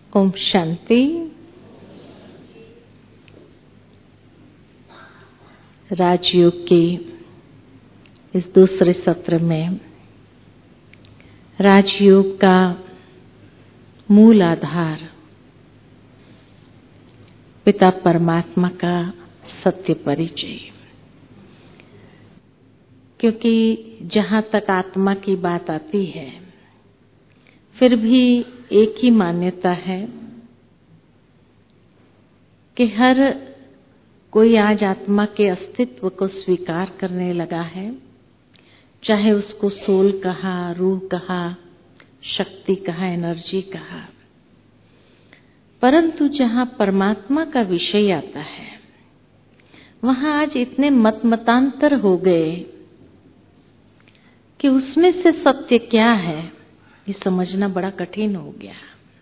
ओम शांति। राजयोग के इस दूसरे सत्र में राजयोग का मूल आधार पिता परमात्मा का सत्य परिचय, क्योंकि जहाँ तक आत्मा की बात आती है फिर भी एक ही मान्यता है कि हर कोई आज आत्मा के अस्तित्व को स्वीकार करने लगा है, चाहे उसको सोल कहा, रूह कहा, शक्ति कहा, एनर्जी कहा। परंतु जहाँ परमात्मा का विषय आता है वहाँ आज इतने मतांतर हो गए कि उसमें से सत्य क्या है ये समझना बड़ा कठिन हो गया।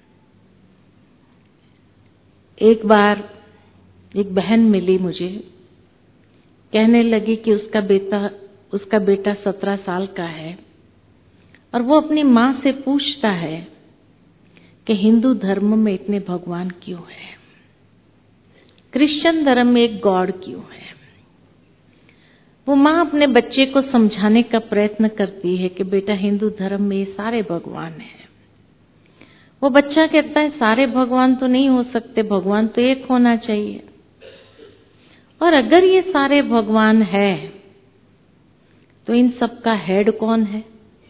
एक बार एक बहन मिली मुझे, कहने लगी कि उसका बेटा 17 साल का है और वो अपनी माँ से पूछता है कि हिंदू धर्म में इतने भगवान क्यों है, क्रिश्चियन धर्म में एक गॉड क्यों है। वो माँ अपने बच्चे को समझाने का प्रयत्न करती है कि बेटा हिंदू धर्म में ये सारे भगवान हैं। वो बच्चा कहता है सारे भगवान तो नहीं हो सकते, भगवान तो एक होना चाहिए। और अगर ये सारे भगवान है तो इन सब का हेड कौन है?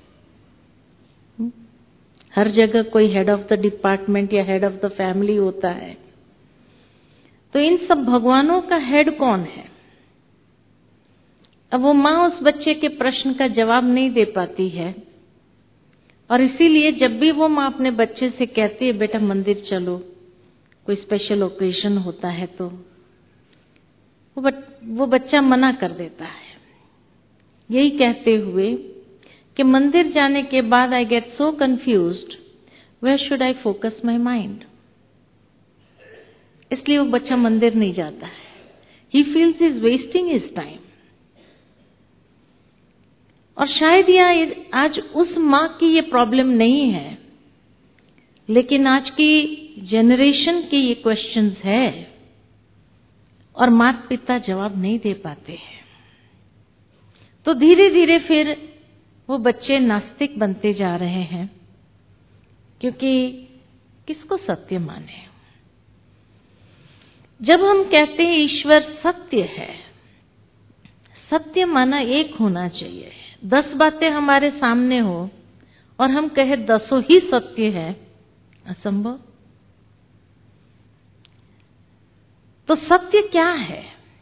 हर जगह कोई हेड ऑफ द डिपार्टमेंट या हेड ऑफ द फैमिली होता है, तो इन सब भगवानों का हेड कौन है? अब वो माँ उस बच्चे के प्रश्न का जवाब नहीं दे पाती है और इसीलिए जब भी वो माँ अपने बच्चे से कहती है बेटा मंदिर चलो, कोई स्पेशल ओकेजन होता है, तो वो बच्चा मना कर देता है, यही कहते हुए कि मंदिर जाने के बाद I get so confused, where should I focus my mind. इसलिए वो बच्चा मंदिर नहीं जाता है। He feels is wasting his time. और शायद यह आज उस माँ की ये प्रॉब्लम नहीं है, लेकिन आज की जनरेशन की ये क्वेश्चंस है और माता पिता जवाब नहीं दे पाते हैं। तो धीरे धीरे फिर वो बच्चे नास्तिक बनते जा रहे हैं, क्योंकि किसको सत्य माने। जब हम कहते हैं ईश्वर सत्य है, सत्य माना एक होना चाहिए। 10 बातें हमारे सामने हो और हम कहे 10 ही सत्य है, असंभव। तो सत्य क्या है?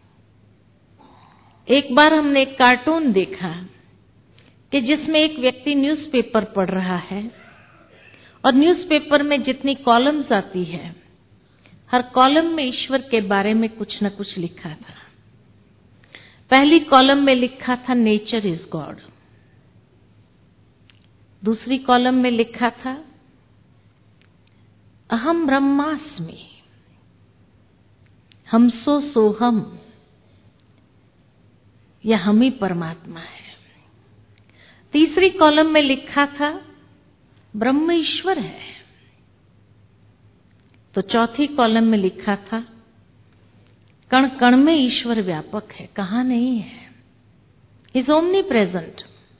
एक बार हमने एक कार्टून देखा कि जिसमें एक व्यक्ति न्यूज़पेपर पढ़ रहा है और न्यूज़पेपर में जितनी कॉलम्स आती है, हर कॉलम में ईश्वर के बारे में कुछ न कुछ लिखा था। पहली कॉलम में लिखा था नेचर इज गॉड, दूसरी कॉलम में लिखा था अहम ब्रह्मास्मि, हमसो सोहम, या हम ही परमात्मा है। तीसरी कॉलम में लिखा था ब्रह्म ईश्वर है। तो चौथी कॉलम में लिखा था कण कण में ईश्वर व्यापक है, कहाँ नहीं है, इज ओमनी प्रेजेंट।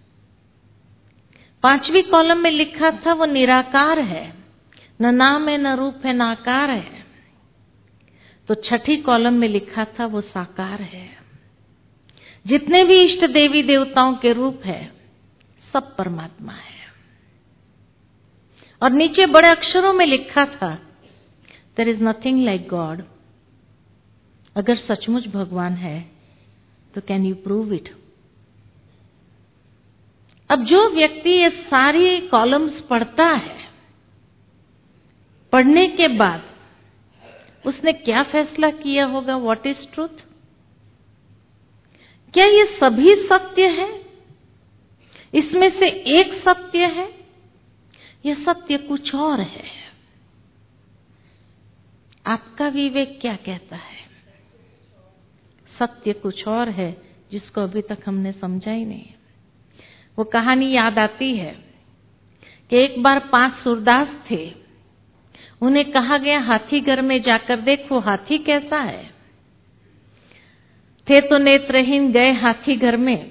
पांचवी कॉलम में लिखा था वो निराकार है, न नाम है, न रूप है, न आकार है। तो छठी कॉलम में लिखा था वो साकार है। जितने भी इष्ट देवी देवताओं के रूप है सब परमात्मा है। और नीचे बड़े अक्षरों में लिखा था there is nothing like God. अगर सचमुच भगवान है तो कैन यू प्रूव इट? अब जो व्यक्ति ये सारी कॉलम्स पढ़ता है, पढ़ने के बाद उसने क्या फैसला किया होगा? What is truth? क्या ये सभी सत्य है? इसमें से एक सत्य है या सत्य कुछ और है? आपका विवेक क्या कहता है? सत्य कुछ और है जिसको अभी तक हमने समझा ही नहीं। वो कहानी याद आती है कि एक बार 5 सूरदास थे उन्हें कहा गया हाथी घर में जाकर देखो हाथी कैसा है। थे तो नेत्रहीन गए हाथी घर में,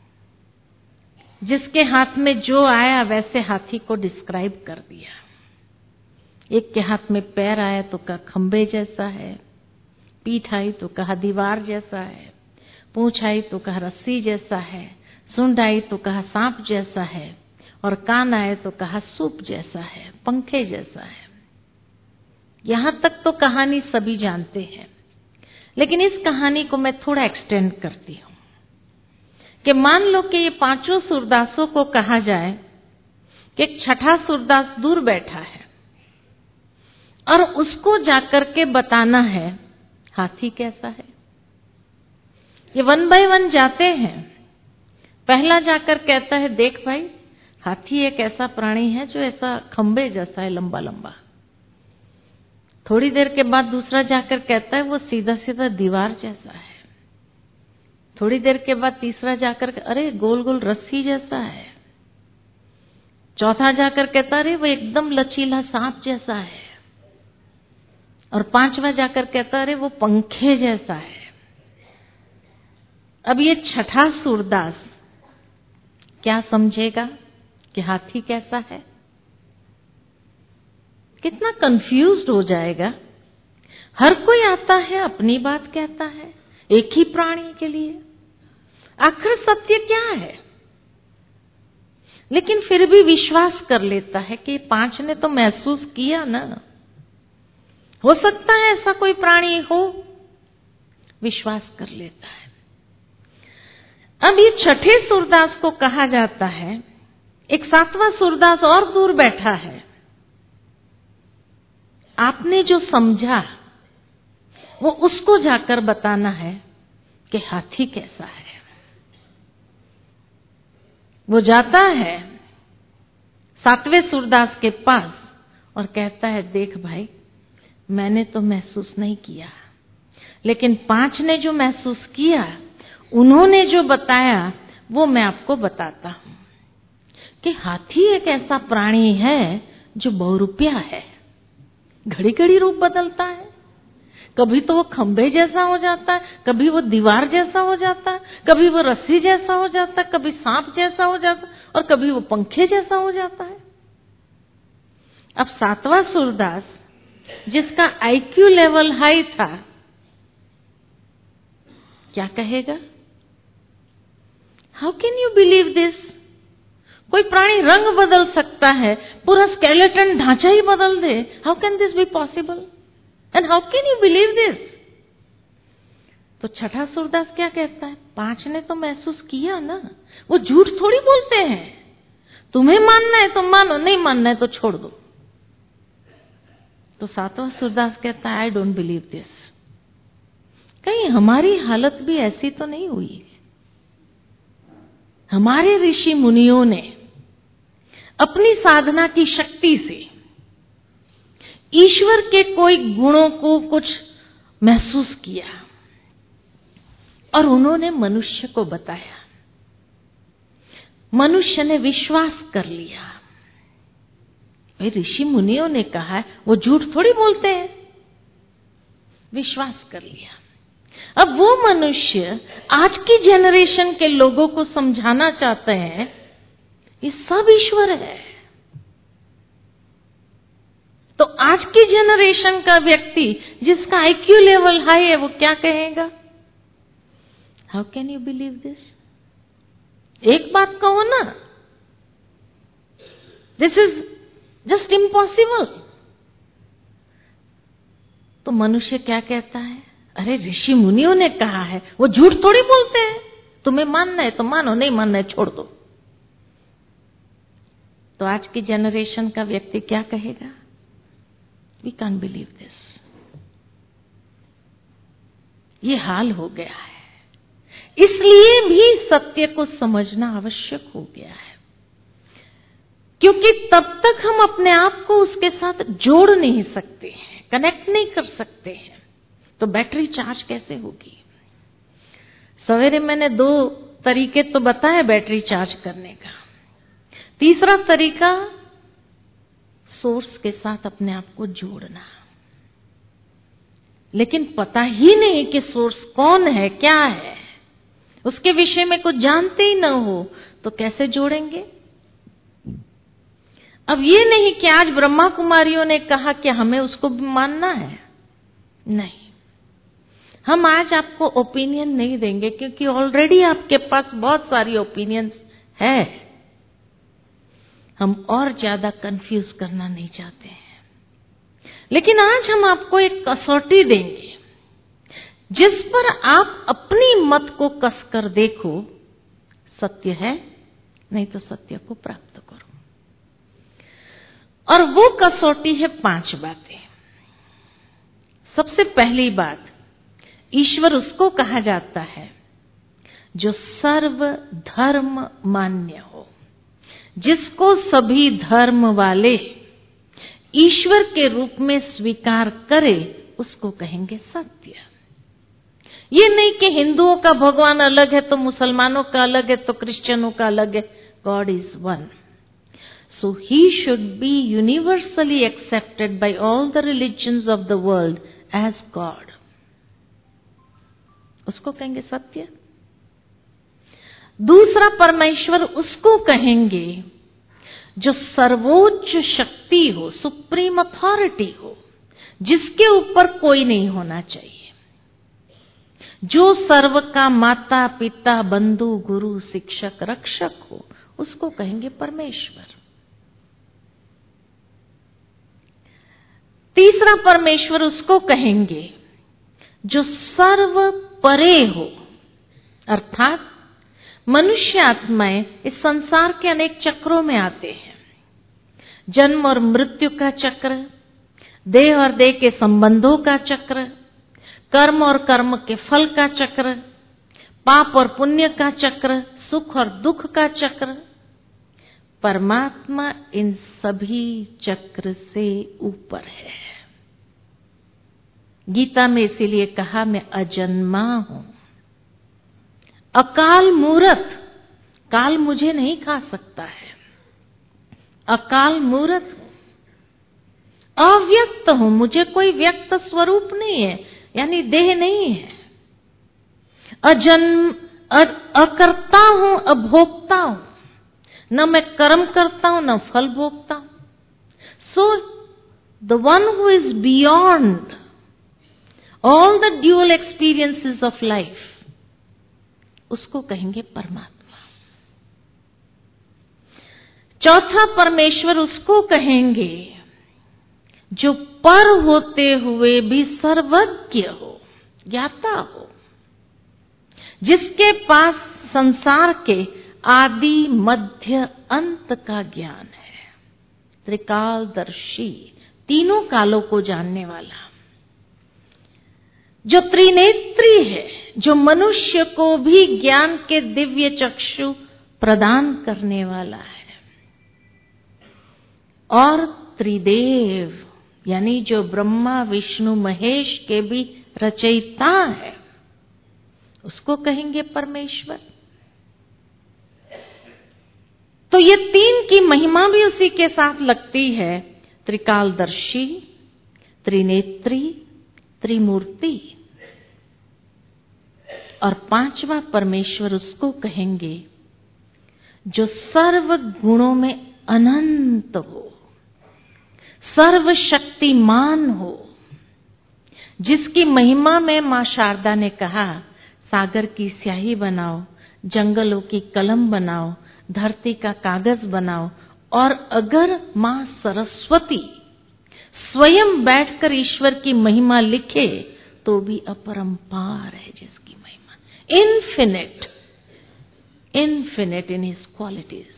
जिसके हाथ में जो आया वैसे हाथी को डिस्क्राइब कर दिया। एक के हाथ में पैर आया तो कहा खंबे जैसा है, पीठ आई तो कहा दीवार जैसा है, पूंछ आई तो कहा रस्सी जैसा है, सूंड आई तो कहा सांप जैसा है, और कान आए तो कहा सूप जैसा है, पंखे जैसा है। यहां तक तो कहानी सभी जानते हैं, लेकिन इस कहानी को मैं थोड़ा एक्सटेंड करती हूं कि मान लो कि ये पांचों सूरदासों को कहा जाए कि एक छठा सूरदास दूर बैठा है और उसको जाकर के बताना है हाथी कैसा है। ये 1 बाय 1 जाते हैं। पहला जाकर कहता है देख भाई हाथी एक ऐसा प्राणी है जो ऐसा खंबे जैसा है, लंबा लंबा। थोड़ी देर के बाद दूसरा जाकर कहता है वो सीधा सीधा दीवार जैसा है। थोड़ी देर के बाद तीसरा जाकर अरे गोल गोल रस्सी जैसा है। चौथा जाकर कहता अरे वो एकदम लचीला सांप जैसा है। और पांचवा जाकर कहता अरे वो पंखे जैसा है। अब ये छठा सूरदास क्या समझेगा कि हाथी कैसा है? कितना कंफ्यूज्ड हो जाएगा। हर कोई आता है अपनी बात कहता है एक ही प्राणी के लिए। आखिर सत्य क्या है? लेकिन फिर भी विश्वास कर लेता है कि 5 ने तो महसूस किया ना, हो सकता है ऐसा कोई प्राणी हो, विश्वास कर लेता है। अब ये छठे सूरदास को कहा जाता है, एक 7वां सूरदास और दूर बैठा है। आपने जो समझा वो उसको जाकर बताना है कि हाथी कैसा है। वो जाता है 7वें सूरदास के पास और कहता है देख भाई मैंने तो महसूस नहीं किया, लेकिन 5 ने जो महसूस किया, उन्होंने जो बताया वो मैं आपको बताता हूं कि हाथी एक ऐसा प्राणी है जो बहुरूपिया है। घड़ी घड़ी रूप बदलता है। कभी तो वो खंबे जैसा हो जाता है, कभी वो दीवार जैसा हो जाता है, कभी वो रस्सी जैसा हो जाता है, कभी सांप जैसा हो जाता है और कभी वो पंखे जैसा हो जाता है। अब 7वां सूरदास जिसका आईक्यू लेवल हाई था, क्या कहेगा? How can you believe this? कोई प्राणी रंग बदल सकता है, पूरा स्केलेटन ढांचा ही बदल दे। How can this be possible and how can you believe this? तो छठा सूरदास क्या कहता है? 5 ने तो महसूस किया ना, वो झूठ थोड़ी बोलते हैं। तुम्हें मानना है तो मानो, नहीं मानना है तो छोड़ दो। तो 7वां सूरदास कहता है आई डोंट बिलीव दिस। कहीं हमारी हालत भी ऐसी तो नहीं हुई? हमारे ऋषि मुनियों ने अपनी साधना की शक्ति से ईश्वर के कोई गुणों को कुछ महसूस किया और उन्होंने मनुष्य को बताया। मनुष्य ने विश्वास कर लिया। भाई ऋषि मुनियों ने कहा है, वो झूठ थोड़ी बोलते हैं। विश्वास कर लिया। अब वो मनुष्य आज की जनरेशन के लोगों को समझाना चाहते हैं ये सब ईश्वर है। तो आज की जनरेशन का व्यक्ति जिसका आईक्यू लेवल हाई है, वो क्या कहेगा? How can you believe this? एक बात कहो ना, दिस इज जस्ट इम्पॉसिबल। तो मनुष्य क्या कहता है? अरे ऋषि मुनियों ने कहा है, वो झूठ थोड़ी बोलते हैं। तुम्हें मानना है तो मानो, नहीं मानना है छोड़ दो। तो आज की जनरेशन का व्यक्ति क्या कहेगा? We can't believe this. ये हाल हो गया है। इसलिए भी सत्य को समझना आवश्यक हो गया है, क्योंकि तब तक हम अपने आप को उसके साथ जोड़ नहीं सकते हैं, कनेक्ट नहीं कर सकते हैं, तो बैटरी चार्ज कैसे होगी? सवेरे मैंने 2 तरीके तो बताए बैटरी चार्ज करने का। तीसरा तरीका सोर्स के साथ अपने आप को जोड़ना। लेकिन पता ही नहीं कि सोर्स कौन है, क्या है, उसके विषय में कुछ जानते ही ना हो तो कैसे जोड़ेंगे? अब ये नहीं कि आज ब्रह्मा कुमारियों ने कहा कि हमें उसको मानना है, नहीं, हम आज आपको ओपिनियन नहीं देंगे क्योंकि ऑलरेडी आपके पास बहुत सारी ओपिनियंस है। हम और ज्यादा कंफ्यूज करना नहीं चाहते हैं। लेकिन आज हम आपको एक कसौटी देंगे जिस पर आप अपनी मत को कसकर देखो, सत्य है, नहीं तो सत्य को प्राप्त करो। और वो कसौटी है 5 बातें। सबसे पहली बात, ईश्वर उसको कहा जाता है जो सर्व धर्म मान्य हो, जिसको सभी धर्म वाले ईश्वर के रूप में स्वीकार करे, उसको कहेंगे सत्य। ये नहीं कि हिंदुओं का भगवान अलग है तो मुसलमानों का अलग है तो क्रिश्चियनों का अलग है। God is one, so he should be universally accepted by all the religions of the world as God, उसको कहेंगे सत्य। दूसरा, परमेश्वर उसको कहेंगे जो सर्वोच्च शक्ति हो, सुप्रीम अथॉरिटी हो, जिसके ऊपर कोई नहीं होना चाहिए, जो सर्व का माता पिता बंधु गुरु शिक्षक रक्षक हो, उसको कहेंगे परमेश्वर। तीसरा, परमेश्वर उसको कहेंगे जो सर्व परे हो, अर्थात मनुष्य आत्माएं इस संसार के अनेक चक्रों में आते हैं। जन्म और मृत्यु का चक्र, देह और देह के संबंधों का चक्र, कर्म और कर्म के फल का चक्र, पाप और पुण्य का चक्र, सुख और दुख का चक्र। परमात्मा इन सभी चक्र से ऊपर है। गीता में इसीलिए कहा, मैं अजन्मा हूं, अकाल मूरत, काल मुझे नहीं खा सकता है, अकाल मूरत हूं, अव्यक्त हूं, मुझे कोई व्यक्त स्वरूप नहीं है, यानी देह नहीं है, अजन्म, अकर्ता हूं, अभोक्ता हूं, न मैं कर्म करता हूं न फल भोगता हूं। So the one who is beyond all the dual experiences of life, उसको कहेंगे परमात्मा। चौथा, परमेश्वर उसको कहेंगे जो पर होते हुए भी सर्वज्ञ हो, ज्ञाता हो, जिसके पास संसार के आदि मध्य अंत का ज्ञान है, त्रिकालदर्शी, तीनों कालों को जानने वाला, जो त्रिनेत्री है, जो मनुष्य को भी ज्ञान के दिव्य चक्षु प्रदान करने वाला है, और त्रिदेव, यानी जो ब्रह्मा विष्णु महेश के भी रचयिता है, उसको कहेंगे परमेश्वर। तो ये 3 की महिमा भी उसी के साथ लगती है, त्रिकालदर्शी, त्रिनेत्री, त्रिमूर्ति। और 5वां, परमेश्वर उसको कहेंगे जो सर्व गुणों में अनंत हो, सर्वशक्तिमान हो, जिसकी महिमा में मां शारदा ने कहा, सागर की स्याही बनाओ, जंगलों की कलम बनाओ, धरती का कागज बनाओ, और अगर मां सरस्वती स्वयं बैठकर ईश्वर की महिमा लिखे तो भी अपरंपार है जिसकी महिमा, infinite, infinite in his qualities.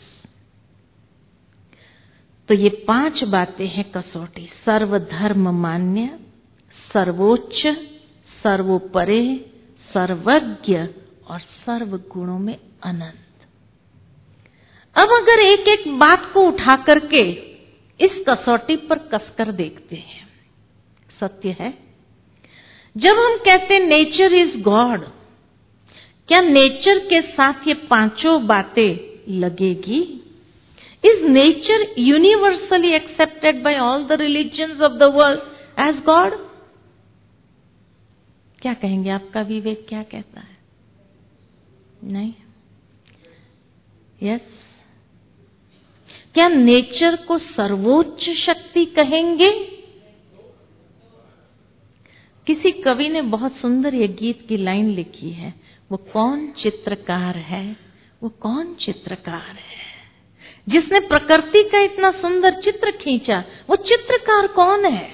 तो ये 5 बातें हैं कसौटी, सर्वधर्म मान्य, सर्वोच्च, सर्वोपरे, सर्वज्ञ और सर्व गुणों में अनंत। अब अगर एक एक बात को उठा करके इस कसौटी पर कसकर देखते हैं, सत्य है, जब हम कहते हैं नेचर इज गॉड, क्या नेचर के साथ ये 5 बातें लगेगी? Is nature universally accepted by all the religions of the world as God? क्या कहेंगे? आपका विवेक क्या कहता है? नहीं? यस? क्या नेचर को सर्वोच्च शक्ति कहेंगे? किसी कवि ने बहुत सुंदर ये गीत की लाइन लिखी है, वो कौन चित्रकार है, वो कौन चित्रकार है जिसने प्रकृति का इतना सुंदर चित्र खींचा, वो चित्रकार कौन है?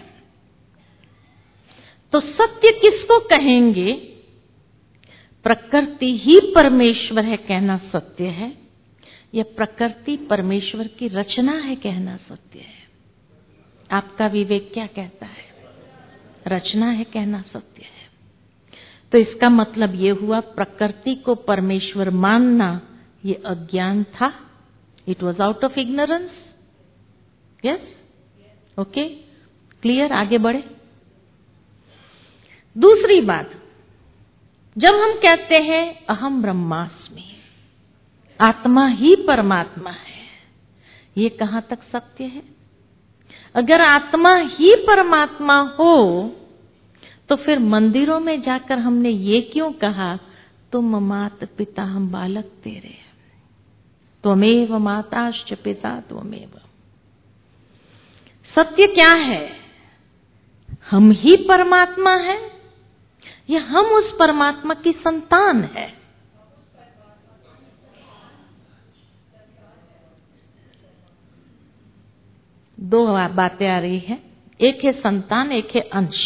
तो सत्य किसको कहेंगे? प्रकृति ही परमेश्वर है कहना सत्य है, या प्रकृति परमेश्वर की रचना है कहना सत्य है? आपका विवेक क्या कहता है? रचना है कहना सत्य है। तो इसका मतलब ये हुआ, प्रकृति को परमेश्वर मानना ये अज्ञान था। It was out of ignorance. Yes? Okay, clear? आगे बढ़े। दूसरी बात, जब हम कहते हैं अहम ब्रह्मास्मि, आत्मा ही परमात्मा है, ये कहां तक सत्य है? अगर आत्मा ही परमात्मा हो तो फिर मंदिरों में जाकर हमने ये क्यों कहा, तुम मात पिता हम बालक तेरे, त्वमेव माताश्च पिता त्वमेव। सत्य क्या है? हम ही परमात्मा है या हम उस परमात्मा की संतान है? दो बातें आ रही है, एक है संतान, एक है अंश।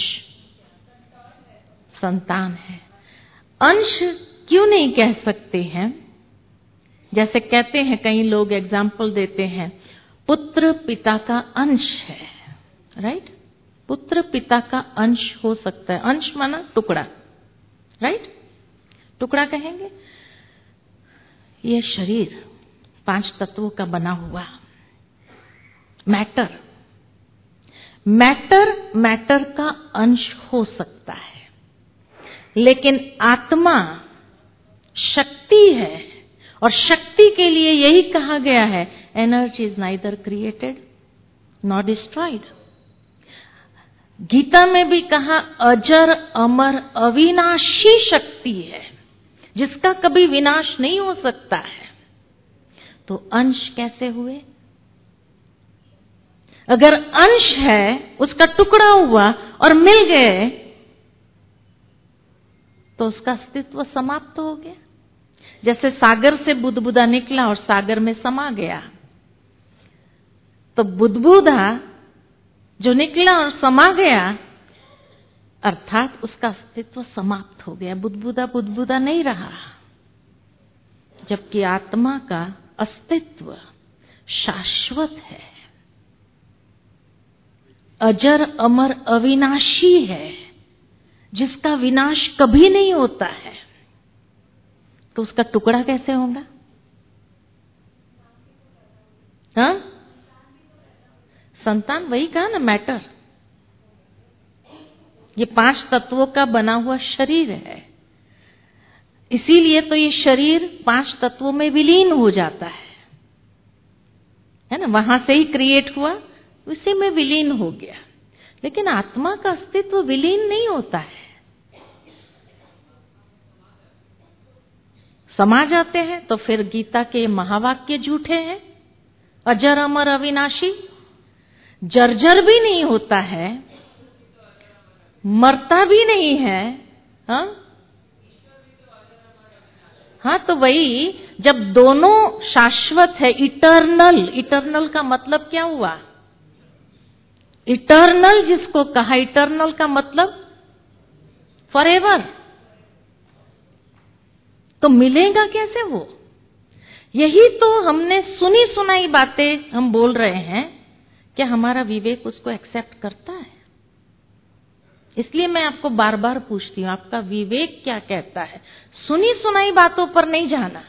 संतान है, अंश क्यों नहीं कह सकते हैं? जैसे कहते हैं, कई लोग एग्जाम्पल देते हैं, पुत्र पिता का अंश है, राइट? पुत्र पिता का अंश हो सकता है। अंश माना टुकड़ा, राइट? टुकड़ा कहेंगे। यह शरीर 5 तत्वों का बना हुआ, मैटर मैटर का अंश हो सकता है, लेकिन आत्मा शक्ति है, और शक्ति के लिए यही कहा गया है, energy is neither created not destroyed. Gita में भी कहा, अजर अमर अविनाशी शक्ति है जिसका कभी विनाश नहीं हो सकता है। तो अंश कैसे हुए? अगर अंश है, उसका टुकड़ा हुआ और मिल गए, तो उसका अस्तित्व समाप्त हो गया। जैसे सागर से बुदबुदा निकला और सागर में समा गया, तो बुदबुदा जो निकला और समा गया, अर्थात उसका अस्तित्व समाप्त हो गया, बुदबुदा नहीं रहा। जबकि आत्मा का अस्तित्व शाश्वत है, अजर अमर अविनाशी है, जिसका विनाश कभी नहीं होता है। तो उसका टुकड़ा कैसे होगा? हाँ? संतान, वही कहा ना, मैटर। ये 5 तत्वों का बना हुआ शरीर है, इसीलिए तो ये शरीर 5 तत्वों में विलीन हो जाता है ना? वहां से ही क्रिएट हुआ, उसी में विलीन हो गया। लेकिन आत्मा का अस्तित्व विलीन नहीं होता है, समा जाते हैं। तो फिर गीता के महावाक्य झूठे हैं, अजर अमर अविनाशी, जर्जर भी नहीं होता है, मरता भी नहीं है। हाँ, तो वही, जब दोनों शाश्वत है, इटर्नल का मतलब क्या हुआ? इटर्नल जिसको कहा, इटर्नल का मतलब फॉरएवर। तो मिलेगा कैसे वो? यही तो हमने सुनी सुनाई बातें हम बोल रहे हैं, क्या हमारा विवेक उसको एक्सेप्ट करता है? इसलिए मैं आपको बार बार पूछती हूं, आपका विवेक क्या कहता है? सुनी सुनाई बातों पर नहीं जाना।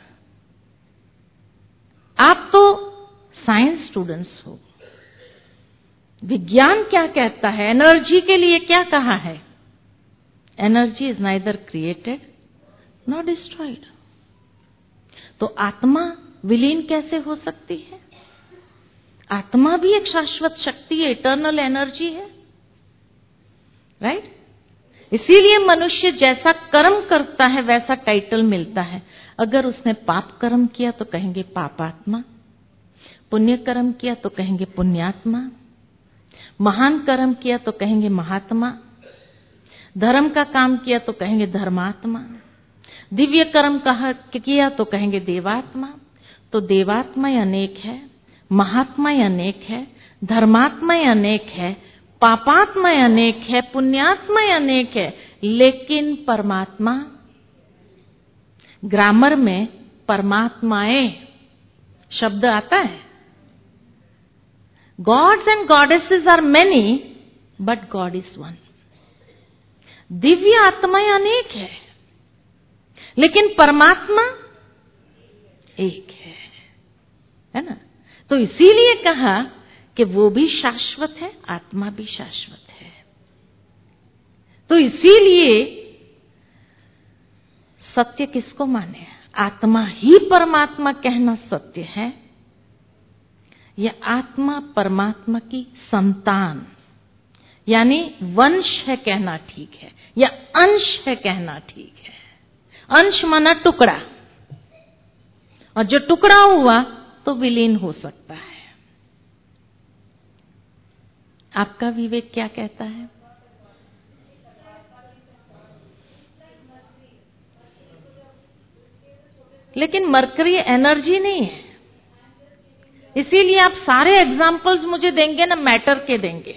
आप तो साइंस स्टूडेंट्स हो, विज्ञान क्या कहता है? एनर्जी के लिए क्या कहा है? Energy is neither created not destroyed. तो आत्मा विलीन कैसे हो सकती है? आत्मा भी एक शाश्वत शक्ति है, इटर्नल एनर्जी है, राइट? इसीलिए मनुष्य जैसा कर्म करता है वैसा टाइटल मिलता है। अगर उसने पाप कर्म किया तो कहेंगे पापात्मा, पुण्य कर्म किया तो कहेंगे पुण्यात्मा, महान कर्म किया तो कहेंगे महात्मा, धर्म का काम किया तो कहेंगे धर्मात्मा, दिव्य कर्म किया तो कहेंगे देवात्मा। तो देवात्मा अनेक है, महात्मा अनेक है, धर्मात्मा अनेक है, पापात्मा अनेक है, पुण्यात्मा अनेक है, लेकिन परमात्मा, ग्रामर में परमात्माएं शब्द आता है। Gods and goddesses are many but God is one. दिव्य आत्माएं अनेक है लेकिन परमात्मा एक है ना? तो इसीलिए कहा कि वो भी शाश्वत है, आत्मा भी शाश्वत है। तो इसीलिए सत्य किसको माने? आत्मा ही परमात्मा कहना सत्य है या आत्मा परमात्मा की संतान यानी वंश है कहना ठीक है, या अंश है कहना ठीक है? अंश माना टुकड़ा, और जो टुकड़ा हुआ तो विलीन हो सकता है। आपका विवेक क्या कहता है? लेकिन मरकरी एनर्जी नहीं है, इसीलिए आप सारे एग्जाम्पल्स मुझे देंगे ना, मैटर के देंगे।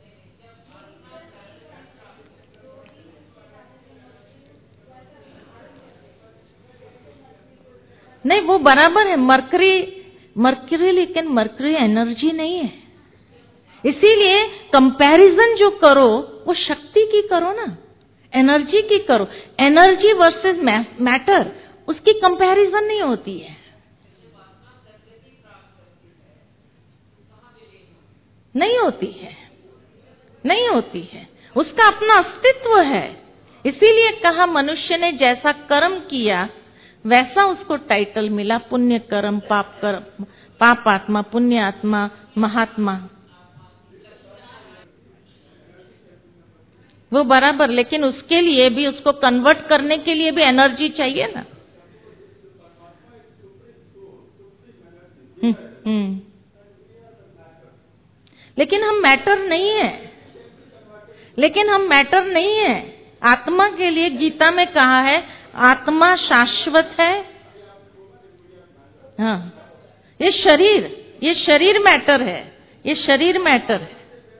नहीं, वो बराबर है, मरकरी लेकिन मरकरी एनर्जी नहीं है। इसीलिए कंपैरिजन जो करो वो शक्ति की करो ना, एनर्जी की करो। एनर्जी वर्सेस मैटर, उसकी कंपैरिजन नहीं होती है। नहीं होती है, नहीं होती है, उसका अपना अस्तित्व है। इसीलिए कहा मनुष्य ने जैसा कर्म किया वैसा उसको टाइटल मिला, पुण्य कर्म, पाप कर्म, पापात्मा, पुण्यात्मा, महात्मा। वो बराबर, लेकिन उसके लिए भी, उसको कन्वर्ट करने के लिए भी एनर्जी चाहिए ना। लेकिन हम मैटर नहीं है, लेकिन हम मैटर नहीं है। आत्मा के लिए गीता में कहा है आत्मा शाश्वत है। हाँ, ये शरीर मैटर है, ये शरीर मैटर है।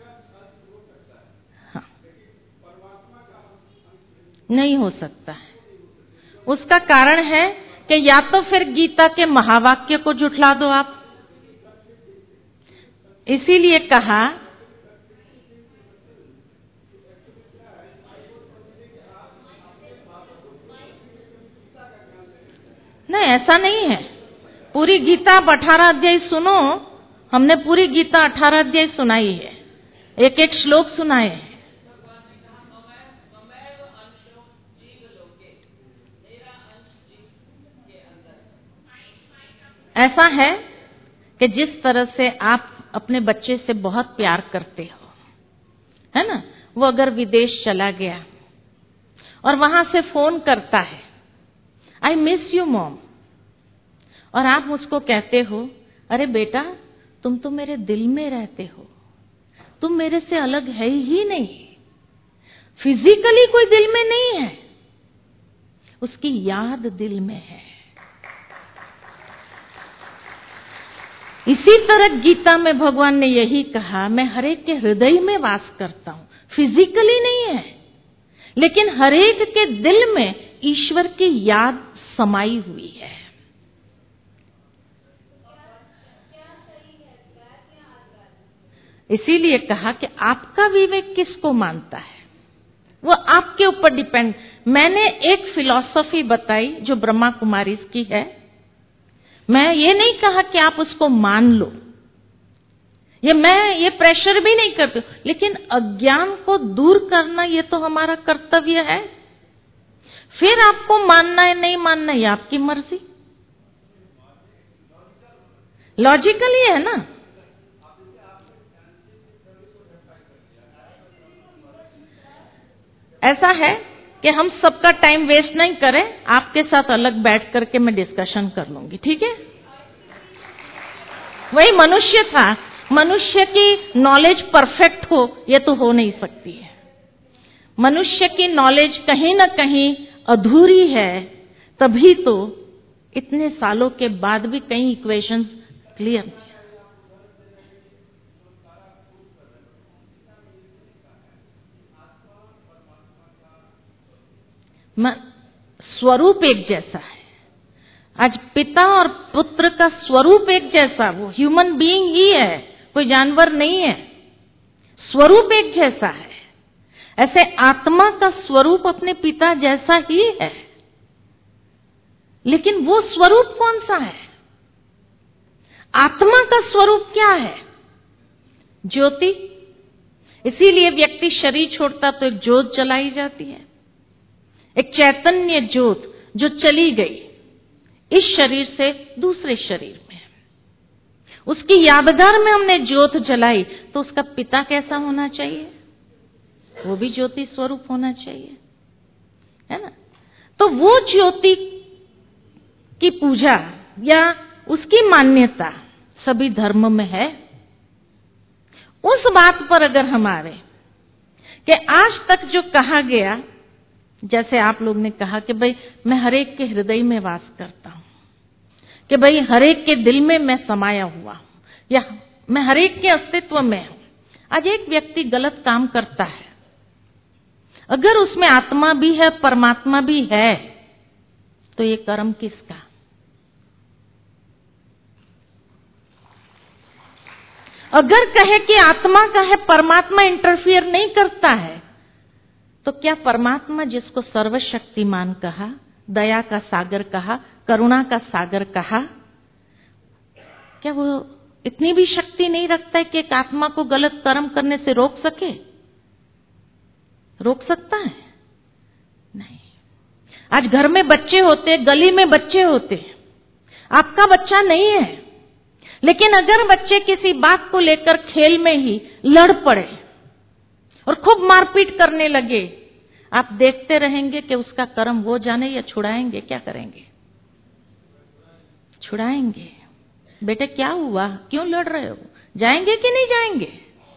हाँ, नहीं हो सकता है। उसका कारण है कि या तो फिर गीता के महावाक्य को झुठला दो आप। इसीलिए कहा नहीं, ऐसा नहीं है। पूरी गीता आप 18 अध्याय सुनो, हमने पूरी गीता 18 अध्याय सुनाई है, एक एक श्लोक सुनाए हैं। ऐसा है कि जिस तरह से आप अपने बच्चे से बहुत प्यार करते हो, है ना, वो अगर विदेश चला गया और वहां से फोन करता है, आई मिस यू मॉम, और आप उसको कहते हो अरे बेटा तुम तो मेरे दिल में रहते हो, तुम मेरे से अलग है ही नहीं, फिजिकली कोई दिल में नहीं है, उसकी याद दिल में है। इसी तरह गीता में भगवान ने यही कहा, मैं हरेक के हृदय में वास करता हूं, फिजिकली नहीं है, लेकिन हरेक के दिल में ईश्वर की याद समाई हुई है। इसीलिए कहा कि आपका विवेक किसको मानता है वो आपके ऊपर डिपेंड। मैंने एक फिलॉसफी बताई जो ब्रह्मा कुमारी की है, मैं ये नहीं कहा कि आप उसको मान लो, मैं ये प्रेशर भी नहीं करती, लेकिन अज्ञान को दूर करना ये तो हमारा कर्तव्य है। फिर आपको मानना है नहीं मानना ये आपकी मर्जी, लॉजिकली है ना। ऐसा है कि हम सबका टाइम वेस्ट नहीं करें, आपके साथ अलग बैठ करके मैं डिस्कशन कर लूंगी, ठीक है? वही मनुष्य था, मनुष्य की नॉलेज परफेक्ट हो ये तो हो नहीं सकती है। मनुष्य की नॉलेज कहीं ना कहीं अधूरी है, तभी तो इतने सालों के बाद भी कई इक्वेशंस क्लियर नहीं। स्वरूप एक जैसा है। आज पिता और पुत्र का स्वरूप एक जैसा, वो ह्यूमन बीइंग ही है, कोई जानवर नहीं है। स्वरूप एक जैसा है। ऐसे आत्मा का स्वरूप अपने पिता जैसा ही है, लेकिन वो स्वरूप कौन सा है? आत्मा का स्वरूप क्या है? ज्योति। इसीलिए व्यक्ति शरीर छोड़ता तो एक ज्योत जलाई जाती है, एक चैतन्य ज्योत जो चली गई इस शरीर से दूसरे शरीर में। उसकी यादगार में हमने ज्योत जलाई, तो उसका पिता कैसा होना चाहिए? वो भी ज्योति स्वरूप होना चाहिए, है ना? तो वो ज्योति की पूजा या उसकी मान्यता सभी धर्म में है। उस बात पर अगर हम आवे कि आज तक जो कहा गया, जैसे आप लोग ने कहा कि भाई मैं हरेक के हृदय में वास करता हूं, कि भाई हरेक के दिल में मैं समाया हुआ हूं, या मैं हरेक के अस्तित्व में हूं। आज एक व्यक्ति गलत काम करता है, अगर उसमें आत्मा भी है, परमात्मा भी है, तो ये कर्म किसका? अगर कहे कि आत्मा का है, परमात्मा इंटरफियर नहीं करता है, तो क्या परमात्मा जिसको सर्वशक्तिमान कहा, दया का सागर कहा, करुणा का सागर कहा, क्या वो इतनी भी शक्ति नहीं रखता है कि एक आत्मा को गलत कर्म करने से रोक सके? रोक सकता है? नहीं। आज घर में बच्चे होते, गली में बच्चे होते, आपका बच्चा नहीं है, लेकिन अगर बच्चे किसी बात को लेकर खेल में ही लड़ पड़े और खूब मारपीट करने लगे, आप देखते रहेंगे कि उसका कर्म वो जाने, या छुड़ाएंगे? क्या करेंगे? छुड़ाएंगे। बेटे क्या हुआ, क्यों लड़ रहे हो? जाएंगे कि नहीं जाएंगे?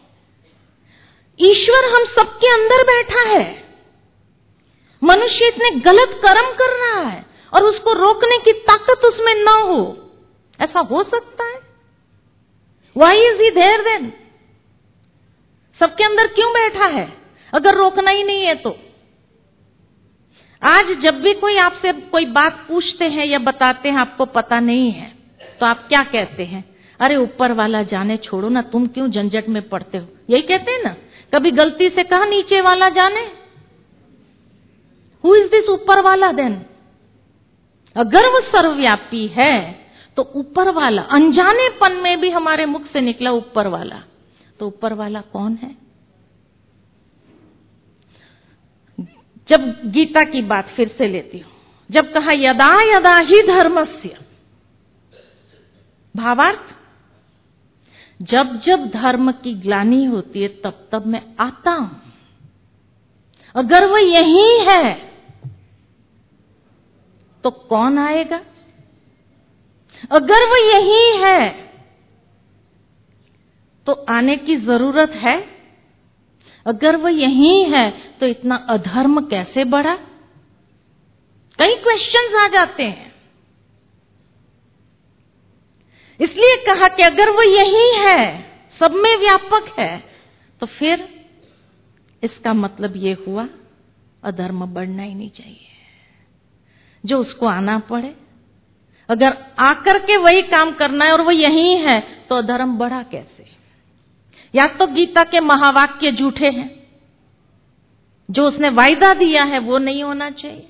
ईश्वर हम सबके अंदर बैठा है। मनुष्य इतने गलत कर्म कर रहा है और उसको रोकने की ताकत उसमें ना हो, ऐसा हो सकता है? Why is he there then? सबके अंदर क्यों बैठा है अगर रोकना ही नहीं है तो? आज जब भी कोई आपसे कोई बात पूछते हैं या बताते हैं आपको पता नहीं है, तो आप क्या कहते हैं? अरे ऊपर वाला जाने, छोड़ो ना, तुम क्यों झंझट में पड़ते हो? यही कहते हैं ना। कभी गलती से कहा नीचे वाला जाने? हु इज दिस ऊपर वाला देन? अगर वो सर्वव्यापी है तो ऊपर वाला, अनजानेपन में भी हमारे मुख से निकला ऊपर वाला, तो ऊपर वाला कौन है? जब गीता की बात फिर से लेती हूं, जब कहा यदा यदा ही धर्मस्य, भावार्थ जब जब धर्म की ग्लानि होती है तब तब मैं आता हूं। अगर वो यही है तो कौन आएगा? अगर वो यही है तो आने की जरूरत है? अगर वो यही है तो इतना अधर्म कैसे बढ़ा? कई क्वेश्चंस आ जाते हैं। इसलिए कहा कि अगर वो यही है, सब में व्यापक है, तो फिर इसका मतलब ये हुआ अधर्म बढ़ना ही नहीं चाहिए। जो उसको आना पड़े, अगर आकर के वही काम करना है और वो यही है, तो अधर्म बढ़ा कैसे? या तो गीता के महावाक्य झूठे हैं, जो उसने वायदा दिया है वो नहीं होना चाहिए।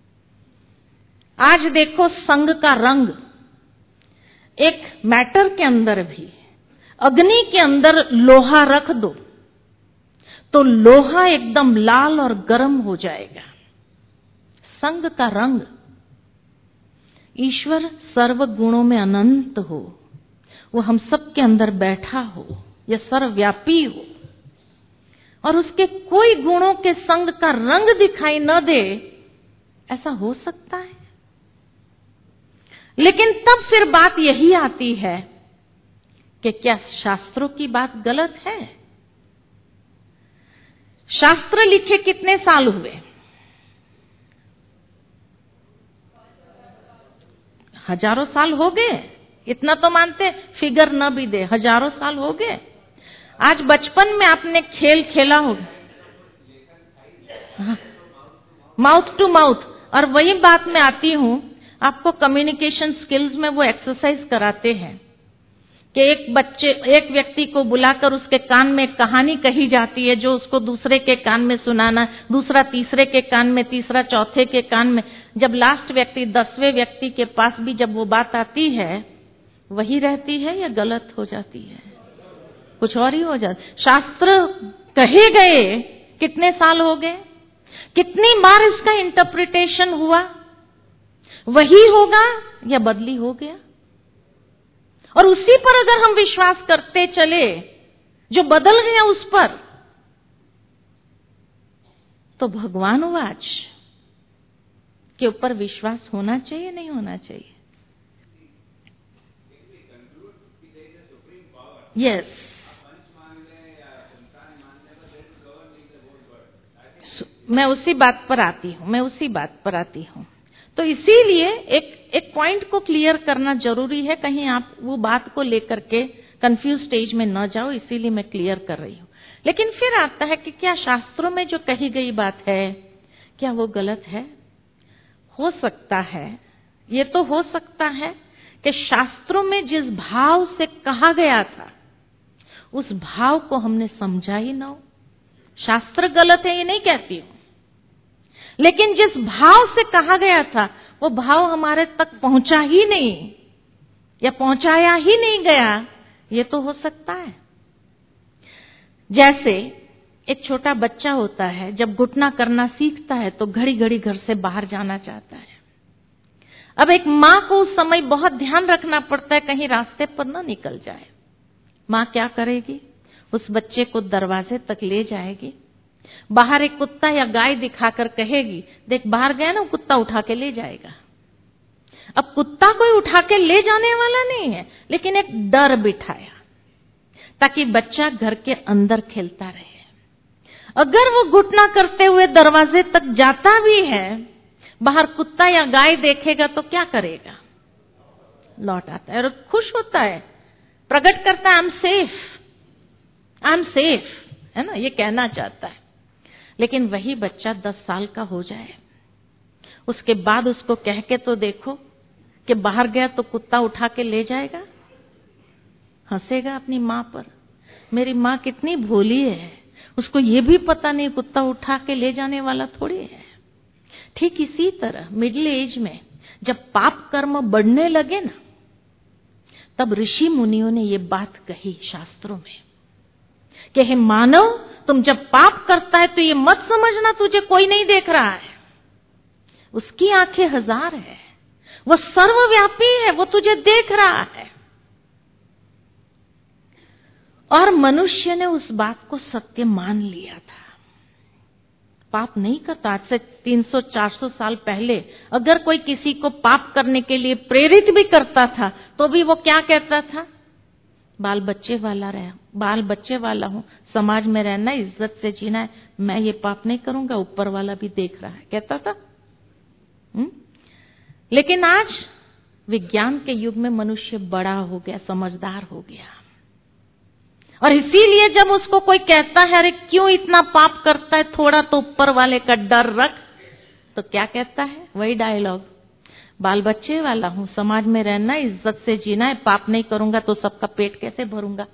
आज देखो संग का रंग, एक मैटर के अंदर भी, अग्नि के अंदर लोहा रख दो तो लोहा एकदम लाल और गर्म हो जाएगा। संग का रंग, ईश्वर सर्व गुणों में अनंत हो, वो हम सब के अंदर बैठा हो, यह सर्वव्यापी हो, और उसके कोई गुणों के संग का रंग दिखाई न दे, ऐसा हो सकता है? लेकिन तब फिर बात यही आती है कि क्या शास्त्रों की बात गलत है? शास्त्र लिखे कितने साल हुए? हजारों साल हो गए, इतना तो मानते, फिगर न भी दे, हजारों साल हो गए। आज बचपन में आपने खेल खेला होगा, माउथ टू माउथ, और वही बात मैं आती हूं, आपको कम्युनिकेशन स्किल्स में वो एक्सरसाइज कराते हैं कि एक व्यक्ति को बुलाकर उसके कान में कहानी कही जाती है जो उसको दूसरे के कान में सुनाना, दूसरा तीसरे के कान में, तीसरा चौथे के कान में। जब लास्ट व्यक्ति 10वें व्यक्ति के पास भी जब वो बात आती है, वही रहती है या गलत हो जाती है? कुछ और ही हो जाता। शास्त्र कहे गए कितने साल हो गए, कितनी बार इसका इंटरप्रिटेशन हुआ, वही होगा या बदली हो गया? और उसी पर अगर हम विश्वास करते चले, जो बदल गया उस पर, तो भगवान वाच के ऊपर विश्वास होना चाहिए, नहीं होना चाहिए? यस, मैं उसी बात पर आती हूं। तो इसीलिए एक पॉइंट को क्लियर करना जरूरी है, कहीं आप वो बात को लेकर के कंफ्यूज स्टेज में न जाओ, इसीलिए मैं क्लियर कर रही हूं। लेकिन फिर आता है कि क्या शास्त्रों में जो कही गई बात है, क्या वो गलत है? हो सकता है, ये तो हो सकता है कि शास्त्रों में जिस भाव से कहा गया था, उस भाव को हमने समझा ही ना हो। शास्त्र गलत है ये नहीं कहती हूं, लेकिन जिस भाव से कहा गया था, वो भाव हमारे तक पहुंचा ही नहीं या पहुंचाया ही नहीं गया, ये तो हो सकता है। जैसे एक छोटा बच्चा होता है, जब घुटना करना सीखता है तो घड़ी घड़ी घर से बाहर जाना चाहता है। अब एक माँ को उस समय बहुत ध्यान रखना पड़ता है कहीं रास्ते पर न निकल जाए। माँ क्या करेगी? उस बच्चे को दरवाजे तक ले जाएगी, बाहर एक कुत्ता या गाय दिखाकर कहेगी, देख बाहर गया ना, कुत्ता उठा के ले जाएगा। अब कुत्ता कोई उठा के ले जाने वाला नहीं है, लेकिन एक डर बिठाया ताकि बच्चा घर के अंदर खेलता रहे। अगर वो घुटना करते हुए दरवाजे तक जाता भी है, बाहर कुत्ता या गाय देखेगा तो क्या करेगा? लौट आता है और खुश होता है, प्रकट करता है, आई एम सेफ, है ना, ये कहना चाहता है। लेकिन वही बच्चा 10 साल का हो जाए, उसके बाद उसको कह के तो देखो कि बाहर गया तो कुत्ता उठा के ले जाएगा, हंसेगा अपनी माँ पर। मेरी माँ कितनी भोली है, उसको ये भी पता नहीं कुत्ता उठा के ले जाने वाला थोड़ी है। ठीक इसी तरह मिडिल एज में जब पाप कर्म बढ़ने लगे ना, तब ऋषि मुनियों ने ये बात कही शास्त्रों में कि हे मानव, तुम जब पाप करता है तो ये मत समझना तुझे कोई नहीं देख रहा है। उसकी आंखें 1000 है, वो सर्वव्यापी है, वो तुझे देख रहा है। और मनुष्य ने उस बात को सत्य मान लिया था। पाप नहीं करता। आज से 300-400 साल पहले अगर कोई किसी को पाप करने के लिए प्रेरित भी करता था, तो भी वो क्या कहता था? बाल बच्चे वाला हूं, समाज में रहना, इज्जत से जीना है, मैं ये पाप नहीं करूंगा, ऊपर वाला भी देख रहा है, कहता था। लेकिन आज विज्ञान के युग में मनुष्य बड़ा हो गया, समझदार हो गया, और इसीलिए जब उसको कोई कहता है अरे क्यों इतना पाप करता है, थोड़ा तो ऊपर वाले का डर रख, तो क्या कहता है? वही डायलॉग, बाल बच्चे वाला हूं, समाज में रहना, इज्जत से जीना है, पाप नहीं करूंगा तो सबका पेट कैसे भरूंगा।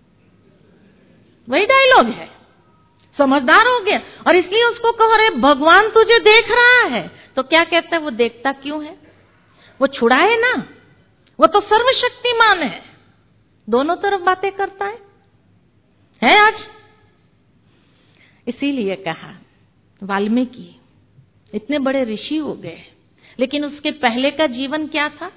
वही डायलॉग है। समझदार हो गया, और इसलिए उसको कहो अरे भगवान तुझे देख रहा है, तो क्या कहता है? वो देखता क्यों है? वो छुड़ाए ना, वो तो सर्वशक्तिमान है, दोनों तरफ बातें करता है आज। इसीलिए कहा वाल्मीकि इतने बड़े ऋषि हो गए, लेकिन उसके पहले का जीवन क्या था?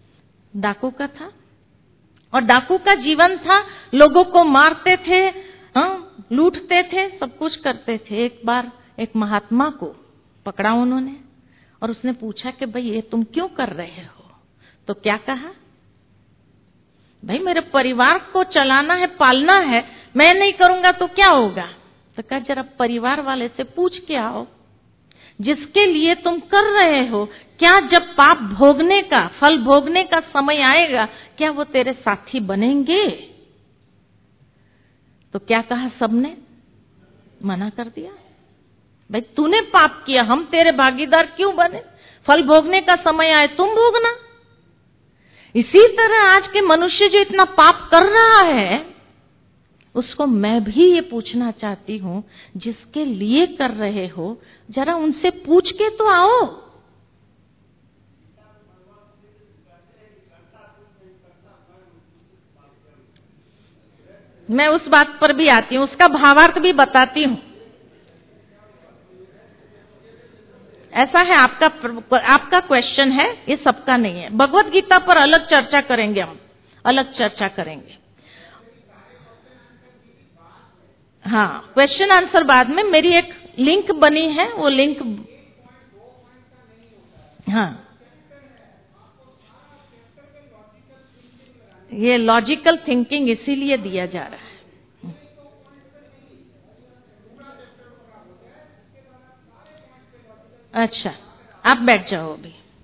डाकू का था। और डाकू का जीवन था, लोगों को मारते थे, हाँ, लूटते थे, सब कुछ करते थे। एक बार एक महात्मा को पकड़ा उन्होंने और उसने पूछा कि भाई ये तुम क्यों कर रहे हो? तो क्या कहा? भाई मेरे परिवार को चलाना है, पालना है, मैं नहीं करूंगा तो क्या होगा? तो कहा जरा परिवार वाले से पूछ के आओ, जिसके लिए तुम कर रहे हो, क्या जब पाप भोगने का, फल भोगने का समय आएगा, क्या वो तेरे साथी बनेंगे? तो क्या कहा? सबने मना कर दिया। भाई तूने पाप किया, हम तेरे भागीदार क्यों बने? फल भोगने का समय आए तुम भोगना। इसी तरह आज के मनुष्य जो इतना पाप कर रहा है, उसको मैं भी ये पूछना चाहती हूं, जिसके लिए कर रहे हो जरा उनसे पूछ के तो आओ। मैं उस बात पर भी आती हूं, उसका भावार्थ भी बताती हूं। ऐसा है, आपका क्वेश्चन है, ये सबका नहीं है। भगवत गीता पर अलग चर्चा करेंगे, हम अलग चर्चा करेंगे। हाँ, क्वेश्चन आंसर बाद में। मेरी एक लिंक बनी है, वो लिंक, हाँ, ये लॉजिकल थिंकिंग इसीलिए दिया जा रहा है। अच्छा, आप बैठ जाओ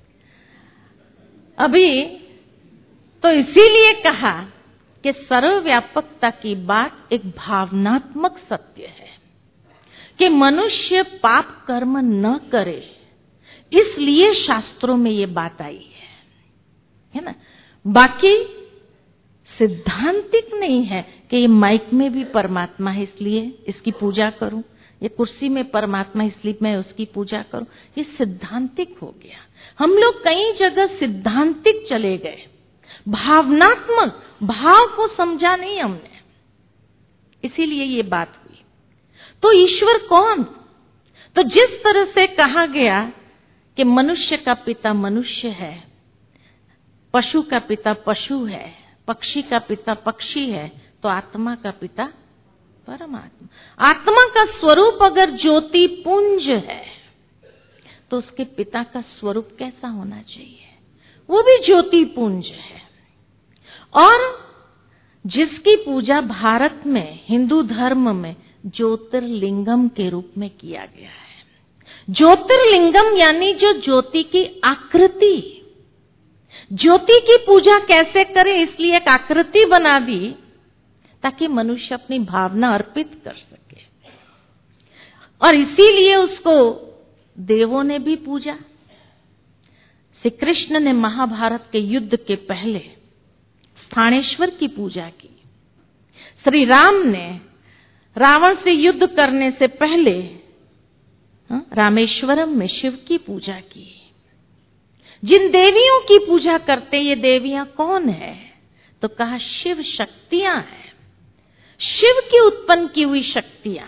अभी तो इसीलिए कहा कि सर्वव्यापकता की बात एक भावनात्मक सत्य है कि मनुष्य पाप कर्म न करे, इसलिए शास्त्रों में ये बात आई है ना। बाकी सिद्धांतिक नहीं है कि ये माइक में भी परमात्मा है इसलिए इसकी पूजा करूं, ये कुर्सी में परमात्मा इसलिए मैं उसकी पूजा करूं। ये सिद्धांतिक हो गया। हम लोग कई जगह सिद्धांतिक चले गए, भावनात्मक, भाव को समझा नहीं हमने, इसीलिए ये बात हुई। तो ईश्वर कौन? तो जिस तरह से कहा गया कि मनुष्य का पिता मनुष्य है, पशु का पिता पशु है, पक्षी का पिता पक्षी है, तो आत्मा का पिता परमात्मा। आत्मा का स्वरूप अगर ज्योति पुंज है, तो उसके पिता का स्वरूप कैसा होना चाहिए? वो भी ज्योति पुंज है। और जिसकी पूजा भारत में, हिंदू धर्म में ज्योतिर्लिंगम के रूप में किया गया है। ज्योतिर्लिंगम यानी जो ज्योति की आकृति। ज्योति की पूजा कैसे करें, इसलिए एक आकृति बना दी ताकि मनुष्य अपनी भावना अर्पित कर सके। और इसीलिए उसको देवों ने भी पूजा। श्री कृष्ण ने महाभारत के युद्ध के पहले स्थानेश्वर की पूजा की। श्री राम ने रावण से युद्ध करने से पहले रामेश्वरम में शिव की पूजा की। जिन देवियों की पूजा करते, ये देवियां कौन है? तो कहा शिव शक्तियां हैं, शिव की उत्पन्न की हुई शक्तियां।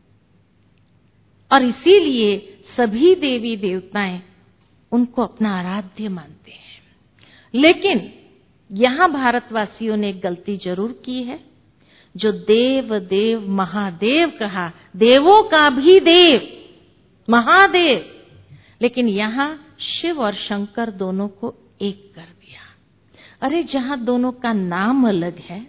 और इसीलिए सभी देवी देवताएं उनको अपना आराध्य मानते हैं। लेकिन यहां भारतवासियों ने एक गलती जरूर की है, जो देव देव महादेव कहा, देवों का भी देव महादेव, लेकिन यहां शिव और शंकर दोनों को एक कर दिया। अरे जहां दोनों का नाम अलग है,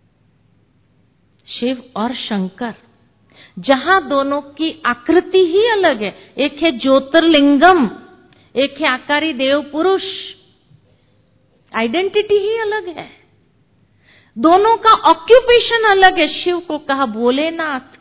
शिव और शंकर, जहां दोनों की आकृति ही अलग है, एक है ज्योतिर्लिंगम, एक है आकारी देव पुरुष, आइडेंटिटी ही अलग है। दोनों का ऑक्यूपेशन अलग है। शिव को कहा भोलेनाथ,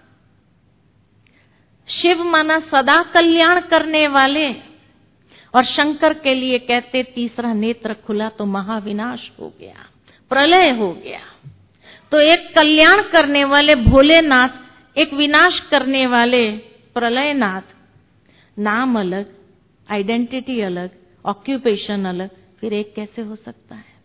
शिव माना सदा कल्याण करने वाले, और शंकर के लिए कहते तीसरा नेत्र खुला तो महाविनाश हो गया, प्रलय हो गया। तो एक कल्याण करने वाले भोलेनाथ, एक विनाश करने वाले प्रलयनाथ। नाम अलग, आइडेंटिटी अलग, ऑक्यूपेशन अलग, फिर एक कैसे हो सकता है?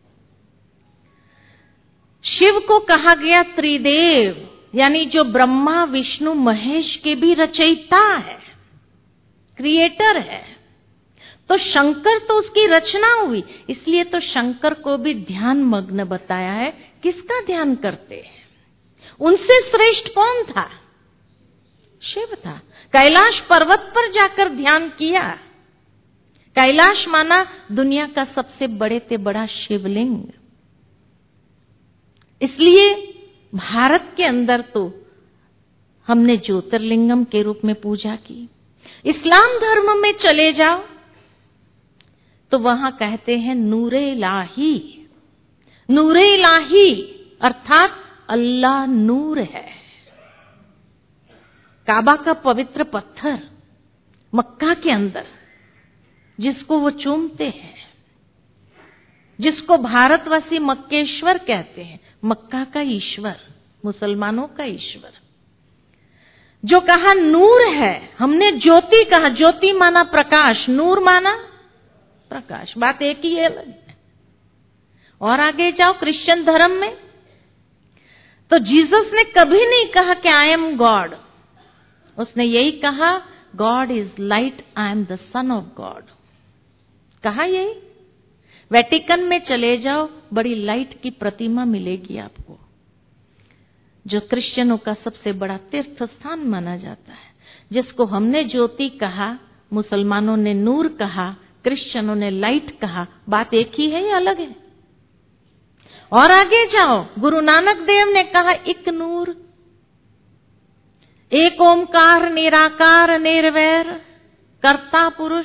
शिव को कहा गया त्रिदेव, यानी जो ब्रह्मा विष्णु महेश के भी रचयिता है, क्रिएटर है। तो शंकर तो उसकी रचना हुई, इसलिए तो शंकर को भी ध्यान मग्न बताया है। किसका ध्यान करते हैं? उनसे श्रेष्ठ कौन था? शिव था। कैलाश पर्वत पर जाकर ध्यान किया। कैलाश माना दुनिया का सबसे बड़े से बड़ा शिवलिंग। इसलिए भारत के अंदर तो हमने ज्योतिर्लिंगम के रूप में पूजा की। इस्लाम धर्म में चले जाओ तो वहां कहते हैं नूरे इलाही। नूरे इलाही अर्थात अल्लाह नूर है। काबा का पवित्र पत्थर मक्का के अंदर जिसको वो चूमते हैं, जिसको भारतवासी मक्केश्वर कहते हैं, मक्का का ईश्वर, मुसलमानों का ईश्वर, जो कहा नूर है। हमने ज्योति कहा, ज्योति माना प्रकाश, नूर माना प्रकाश, बात एक ही है, अलग है। और आगे जाओ क्रिश्चियन धर्म में तो जीसस ने कभी नहीं कहा कि आई एम गॉड, उसने यही कहा God is light, I am the son of God. कहा यही। वेटिकन में चले जाओ, बड़ी लाइट की प्रतिमा मिलेगी आपको, जो क्रिश्चियनों का सबसे बड़ा तीर्थ स्थान माना जाता है, जिसको हमने ज्योति कहा, मुसलमानों ने नूर कहा, क्रिश्चियनों ने लाइट कहा। बात एक ही है या अलग है? और आगे जाओ, गुरु नानक देव ने कहा एक नूर, एक ओमकार, निराकार निर्वैर, कर्ता पुरुष,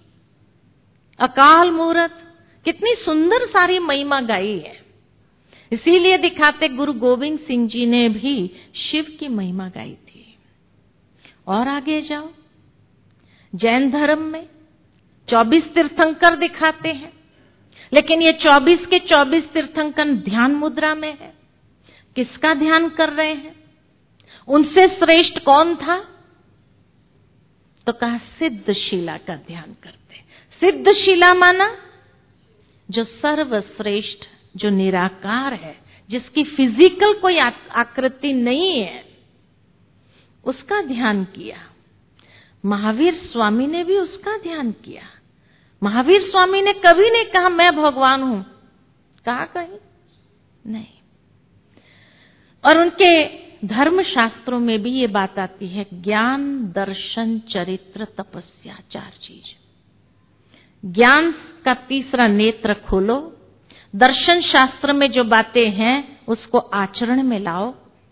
अकाल मूरत। कितनी सुंदर सारी महिमा गाई है। इसीलिए दिखाते गुरु गोविंद सिंह जी ने भी शिव की महिमा गाई थी। और आगे जाओ, जैन धर्म में 24 तीर्थंकर दिखाते हैं, लेकिन ये 24 के 24 तीर्थंकर ध्यान मुद्रा में है। किसका ध्यान कर रहे हैं? उनसे श्रेष्ठ कौन था? तो कहा सिद्धशिला का ध्यान करते। सिद्धशिला माना जो सर्वश्रेष्ठ, जो निराकार है, जिसकी फिजिकल कोई आकृति नहीं है, उसका ध्यान किया। महावीर स्वामी ने भी उसका ध्यान किया। महावीर स्वामी ने कभी नहीं कहा मैं भगवान हूं, कहा कहीं नहीं। और उनके धर्म शास्त्रों में भी ये बात आती है, ज्ञान, दर्शन, चरित्र, तपस्या, 4 चीज। ज्ञान का तीसरा नेत्र खोलो, दर्शन शास्त्र में जो बातें हैं उसको आचरण में लाओ,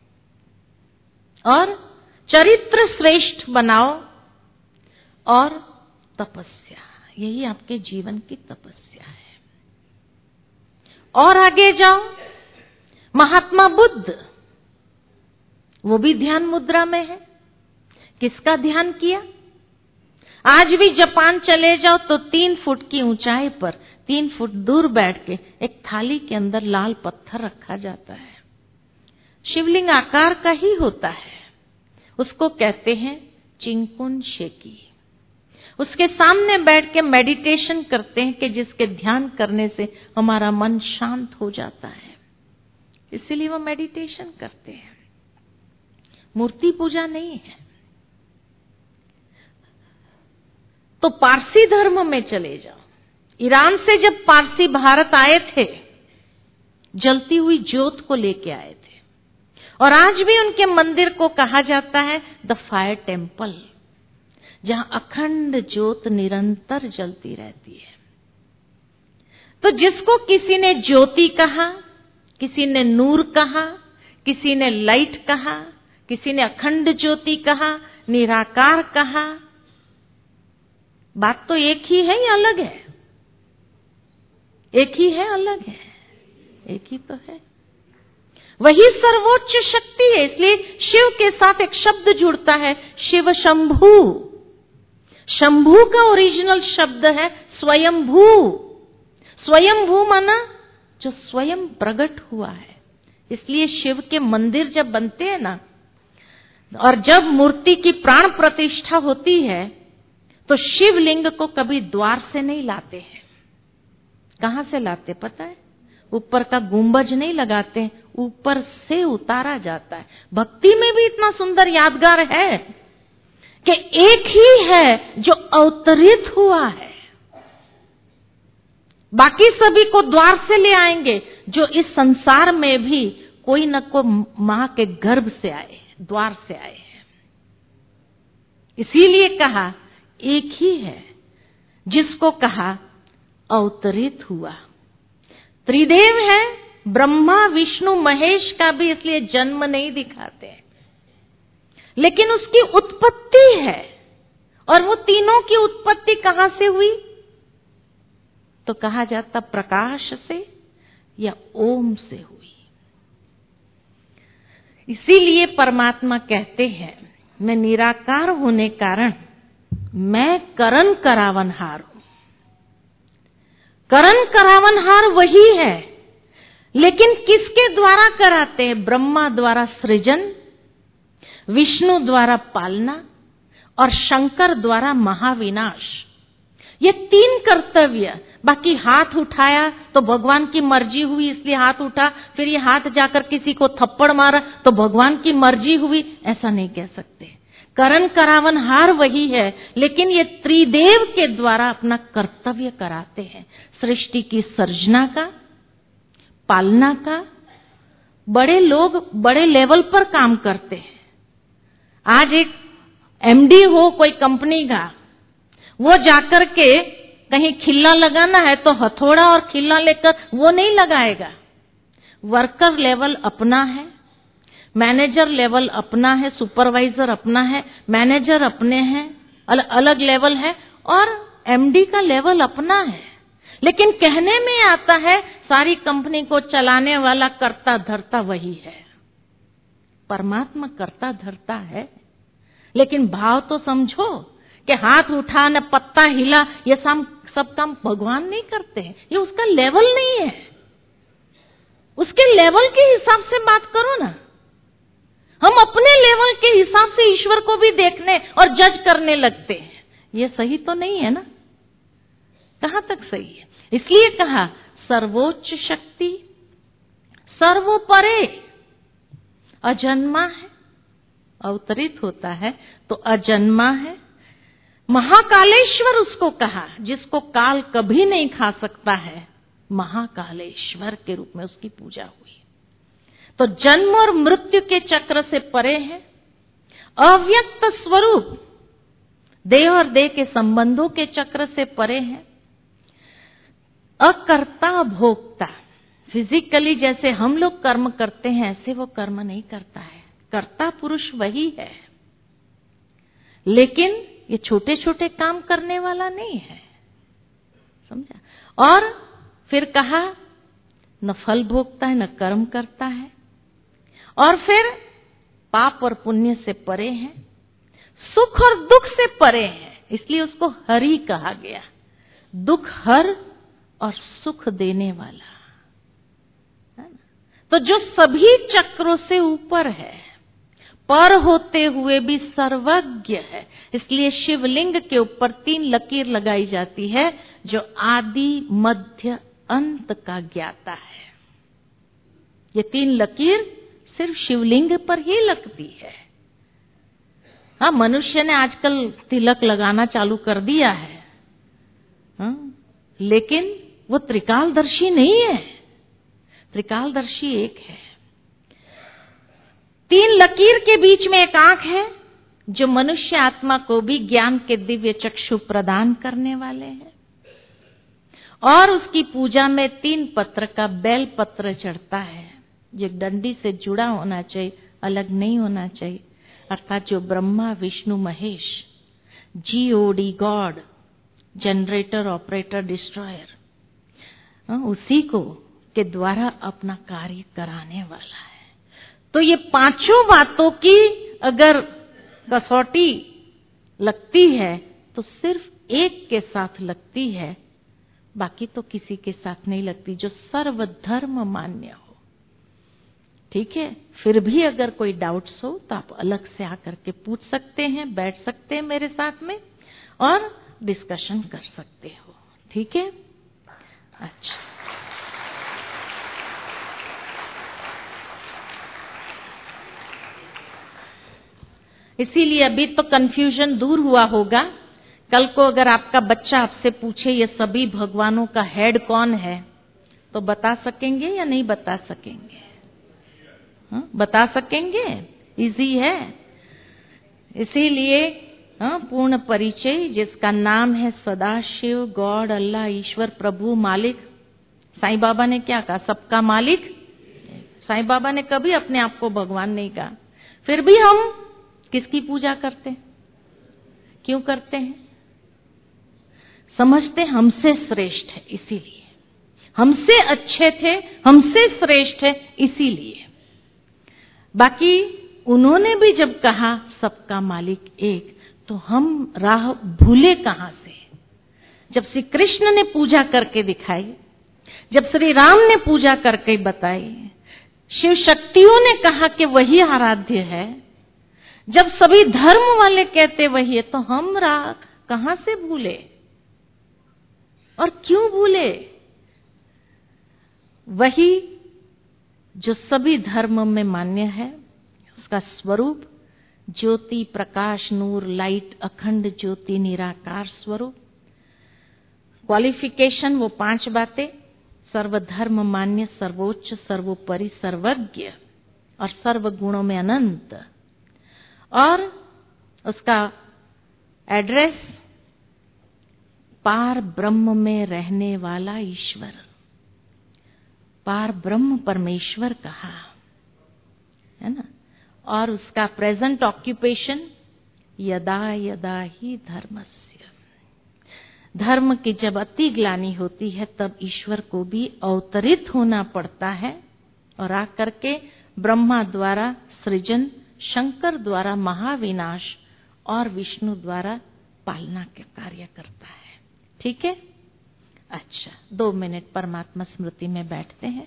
और चरित्र श्रेष्ठ बनाओ, और तपस्या, यही आपके जीवन की तपस्या है। और आगे जाओ, महात्मा बुद्ध, वो भी ध्यान मुद्रा में है। किसका ध्यान किया? आज भी जापान चले जाओ तो 3 फुट की ऊंचाई पर 3 फुट दूर बैठ के एक थाली के अंदर लाल पत्थर रखा जाता है, शिवलिंग आकार का ही होता है, उसको कहते हैं चिंकुन शेकी। उसके सामने बैठ के मेडिटेशन करते हैं कि जिसके ध्यान करने से हमारा मन शांत हो जाता है, इसीलिए वो मेडिटेशन करते हैं। मूर्ति पूजा नहीं है। तो पारसी धर्म में चले जाओ, ईरान से जब पारसी भारत आए थे, जलती हुई ज्योत को लेके आए थे, और आज भी उनके मंदिर को कहा जाता है द फायर टेम्पल, जहां अखंड ज्योत निरंतर जलती रहती है। तो जिसको किसी ने ज्योति कहा, किसी ने नूर कहा, किसी ने लाइट कहा, किसी ने अखंड ज्योति कहा, निराकार कहा, बात तो एक ही है या अलग है? एक ही है, अलग है? एक ही तो है। वही सर्वोच्च शक्ति है। इसलिए शिव के साथ एक शब्द जुड़ता है, शिव शंभु। शंभु का ओरिजिनल शब्द है स्वयंभू। स्वयंभू माना जो स्वयं प्रकट हुआ है। इसलिए शिव के मंदिर जब बनते हैं ना, और जब मूर्ति की प्राण प्रतिष्ठा होती है, तो शिवलिंग को कभी द्वार से नहीं लाते हैं। कहां से लाते पता है? ऊपर का गुंबज नहीं लगाते, ऊपर से उतारा जाता है। भक्ति में भी इतना सुंदर यादगार है कि एक ही है जो अवतरित हुआ है। बाकी सभी को द्वार से ले आएंगे, जो इस संसार में भी कोई न कोई मां के गर्भ से आए, द्वार से आए हैं। इसीलिए कहा एक ही है जिसको कहा अवतरित हुआ। त्रिदेव है, ब्रह्मा विष्णु महेश का भी इसलिए जन्म नहीं दिखाते हैं, लेकिन उसकी उत्पत्ति है। और वो तीनों की उत्पत्ति कहां से हुई? तो कहा जाता प्रकाश से या ओम से हुई। इसीलिए परमात्मा कहते हैं मैं निराकार होने कारण मैं करण करावनहार हूं। करण करावनहार वही है, लेकिन किसके द्वारा कराते हैं? ब्रह्मा द्वारा सृजन, विष्णु द्वारा पालना और शंकर द्वारा महाविनाश। ये तीन कर्तव्य। बाकी हाथ उठाया तो भगवान की मर्जी हुई इसलिए हाथ उठा, फिर ये हाथ जाकर किसी को थप्पड़ मारा तो भगवान की मर्जी हुई, ऐसा नहीं कह सकते। करण करावनहार वही है, लेकिन ये त्रिदेव के द्वारा अपना कर्तव्य कराते हैं। सृष्टि की सर्जना का, पालना का। बड़े लोग बड़े लेवल पर काम करते हैं। आज एक एमडी हो कोई कंपनी का, वो जाकर के कहीं खिल्ला लगाना है तो हथौड़ा और खिल्ला लेकर वो नहीं लगाएगा। वर्कर लेवल अपना है, मैनेजर लेवल अपना है, सुपरवाइजर अपना है, मैनेजर अपने हैं, अलग लेवल है, और एमडी का लेवल अपना है। लेकिन कहने में आता है सारी कंपनी को चलाने वाला कर्ता धर्ता वही है। परमात्मा कर्ता धर्ता है, लेकिन भाव तो समझो कि हाथ उठा न पत्ता हिला, ये सब काम भगवान नहीं करते हैं। ये उसका लेवल नहीं है। उसके लेवल के हिसाब से बात करो ना। हम अपने लेवल के हिसाब से ईश्वर को भी देखने और जज करने लगते हैं। ये सही तो नहीं है ना। कहां तक सही है? इसलिए कहा सर्वोच्च शक्ति, सर्वोपरे, अजन्मा है, अवतरित होता है तो अजन्मा है। महाकालेश्वर उसको कहा, जिसको काल कभी नहीं खा सकता है, महाकालेश्वर के रूप में उसकी पूजा हुई। तो जन्म और मृत्यु के चक्र से परे है, अव्यक्त स्वरूप, देह और देह के संबंधों के चक्र से परे है, अकर्ता भोक्ता। फिजिकली जैसे हम लोग कर्म करते हैं ऐसे वो कर्म नहीं करता है। कर्ता पुरुष वही है, लेकिन ये छोटे छोटे काम करने वाला नहीं है, समझा? और फिर कहा न फल भोगता है न कर्म करता है, और फिर पाप और पुण्य से परे है, सुख और दुख से परे है, इसलिए उसको हरि कहा गया। दुख हर और सुख देने वाला है ना? तो जो सभी चक्रों से ऊपर है, पर होते हुए भी सर्वज्ञ है, इसलिए शिवलिंग के ऊपर 3 लकीर लगाई जाती है, जो आदि मध्य अंत का ज्ञाता है। ये 3 लकीर सिर्फ शिवलिंग पर ही लगती है। हाँ, मनुष्य ने आजकल तिलक लगाना चालू कर दिया है, हाँ? लेकिन वो त्रिकालदर्शी नहीं है। त्रिकालदर्शी एक है। 3 लकीर के बीच में एक आंख है, जो मनुष्य आत्मा को भी ज्ञान के दिव्य चक्षु प्रदान करने वाले हैं। और उसकी पूजा में 3 पत्र का बेल पत्र चढ़ता है, जो डंडी से जुड़ा होना चाहिए, अलग नहीं होना चाहिए। अर्थात जो Brahma Vishnu Mahesh, GOD God, generator operator destroyer, उसी को के द्वारा अपना कार्य कराने वाला है। तो ये 5 बातों की अगर कसौटी लगती है तो सिर्फ एक के साथ लगती है, बाकी तो किसी के साथ नहीं लगती, जो सर्वधर्म मान्य हो। ठीक है? फिर भी अगर कोई डाउट्स हो तो आप अलग से आकर के पूछ सकते हैं, बैठ सकते हैं मेरे साथ में और डिस्कशन कर सकते हो। ठीक है? अच्छा, इसीलिए अभी तो कंफ्यूजन दूर हुआ होगा। कल को अगर आपका बच्चा आपसे पूछे ये सभी भगवानों का हेड कौन है, तो बता सकेंगे या नहीं बता सकेंगे? बता सकेंगे? इजी है। इसीलिए पूर्ण परिचय, जिसका नाम है सदाशिव, गॉड, अल्लाह, ईश्वर, प्रभु, मालिक। साईं बाबा ने क्या कहा? सबका मालिक। साईं बाबा ने कभी अपने आप को भगवान नहीं कहा। फिर भी हम किसकी पूजा करते हैं? क्यों करते हैं? समझते हमसे श्रेष्ठ है, इसीलिए। हमसे अच्छे थे, हमसे श्रेष्ठ है, इसीलिए। बाकी उन्होंने भी जब कहा सबका मालिक एक, तो हम राह भूले कहां से? जब श्री कृष्ण ने पूजा करके दिखाई, जब श्री राम ने पूजा करके बताई, शिव शक्तियों ने कहा कि वही आराध्य है, जब सभी धर्म वाले कहते वही है, तो हम राह कहां से भूले? और क्यों भूले? वही जो सभी धर्म में मान्य है, उसका स्वरूप ज्योति, प्रकाश, नूर, लाइट, अखंड ज्योति, निराकार स्वरूप। क्वालिफिकेशन वो 5 बातें: सर्वधर्म मान्य, सर्वोच्च, सर्वोपरि, सर्वज्ञ और सर्व गुणों में अनंत। और उसका एड्रेस पार ब्रह्म में रहने वाला ईश्वर, पार ब्रह्म परमेश्वर कहा है ना। और उसका प्रेजेंट ऑक्यूपेशन यदा यदा ही धर्मस्य, धर्म की जब अति ग्लानि होती है तब ईश्वर को भी अवतरित होना पड़ता है और आकर के ब्रह्मा द्वारा सृजन, शंकर द्वारा महाविनाश और विष्णु द्वारा पालना के कार्य करता है। ठीक है? अच्छा, 2 मिनट परमात्मा स्मृति में बैठते हैं।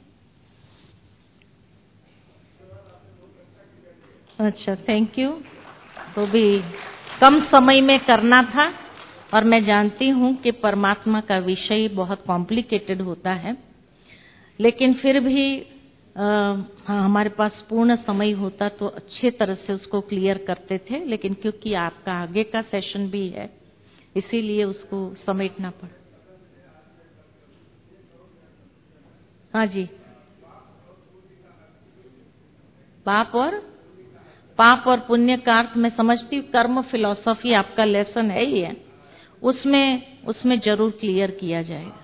अच्छा, थैंक यू। तो भी कम समय में करना था, और मैं जानती हूं कि परमात्मा का विषय बहुत कॉम्प्लिकेटेड होता है, लेकिन फिर भी हमारे पास पूर्ण समय होता तो अच्छे तरह से उसको क्लियर करते थे, लेकिन क्योंकि आपका आगे का सेशन भी है, इसीलिए उसको समेटना पड़ा। हाँ जी, पाप और पुण्य का अर्थ मैं समझती हूँ, कर्म फिलॉसफी आपका लेसन है ही है, उसमें जरूर क्लियर किया जाएगा।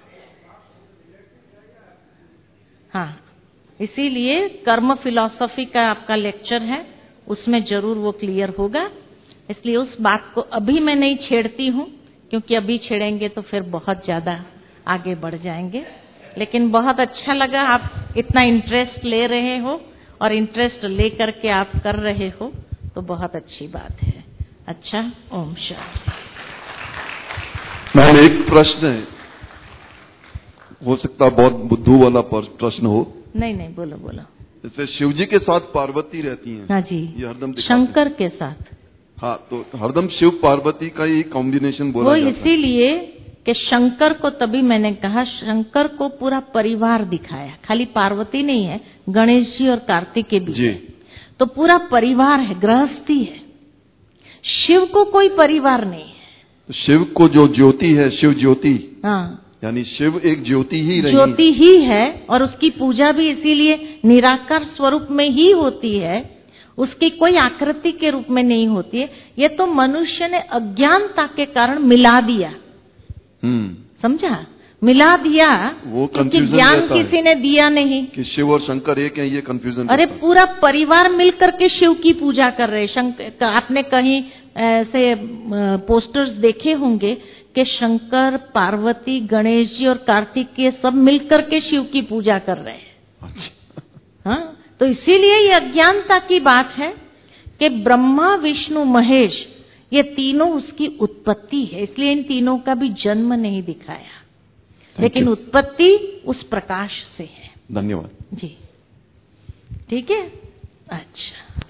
हाँ, इसीलिए कर्म फिलॉसफी का आपका लेक्चर है, उसमें जरूर वो क्लियर होगा। इसलिए उस बात को अभी मैं नहीं छेड़ती हूँ, क्योंकि अभी छेड़ेंगे तो फिर बहुत ज्यादा आगे बढ़ जाएंगे। लेकिन बहुत अच्छा लगा आप इतना इंटरेस्ट ले रहे हो, और इंटरेस्ट ले करके आप कर रहे हो, तो बहुत अच्छी बात है। अच्छा, ओम शांति। मैम, एक प्रश्न है, हो सकता बहुत बुद्धू वाला प्रश्न हो। नहीं, बोलो। जैसे शिव जी के साथ पार्वती रहती हैं। हाँ जी, ये हरदम शंकर के साथ। हाँ, तो हरदम शिव पार्वती का ही कॉम्बिनेशन बोला जाता है। वो इसीलिए कि शंकर को, तभी मैंने कहा शंकर को पूरा परिवार दिखाया, खाली पार्वती नहीं है, गणेश जी और कार्तिक भी है, तो पूरा परिवार है, गृहस्थी है। शिव को कोई परिवार नहीं है। तो शिव को जो ज्योति है, शिव ज्योति, हाँ, यानी शिव एक ज्योति ही रही, ज्योति ही है, और उसकी पूजा भी इसीलिए निराकार स्वरूप में ही होती है, उसकी कोई आकृति के रूप में नहीं होती है। ये तो मनुष्य ने अज्ञानता के कारण मिला दिया। समझा? मिला दिया, वो क्योंकि ज्ञान किसी ने दिया नहीं कि शिव और शंकर एक हैं, ये कंफ्यूजन। अरे पूरा परिवार मिलकर के शिव की पूजा कर रहे। शंकर, आपने कहीं ऐसे पोस्टर्स देखे होंगे कि शंकर, पार्वती, गणेश जी और कार्तिक के सब मिलकर के शिव की पूजा कर रहे हैं। हाँ, तो इसीलिए ये अज्ञानता की बात है कि ब्रह्मा, विष्णु, महेश, ये तीनों उसकी उत्पत्ति है, इसलिए इन तीनों का भी जन्म नहीं दिखाया, लेकिन उत्पत्ति उस प्रकाश से है। धन्यवाद जी। ठीक है? अच्छा,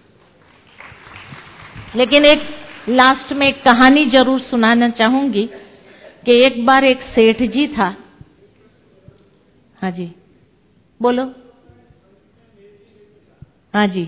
लेकिन एक लास्ट में एक कहानी जरूर सुनाना चाहूंगी कि एक बार एक सेठ जी था। हाँ जी, बोलो। हाँ जी,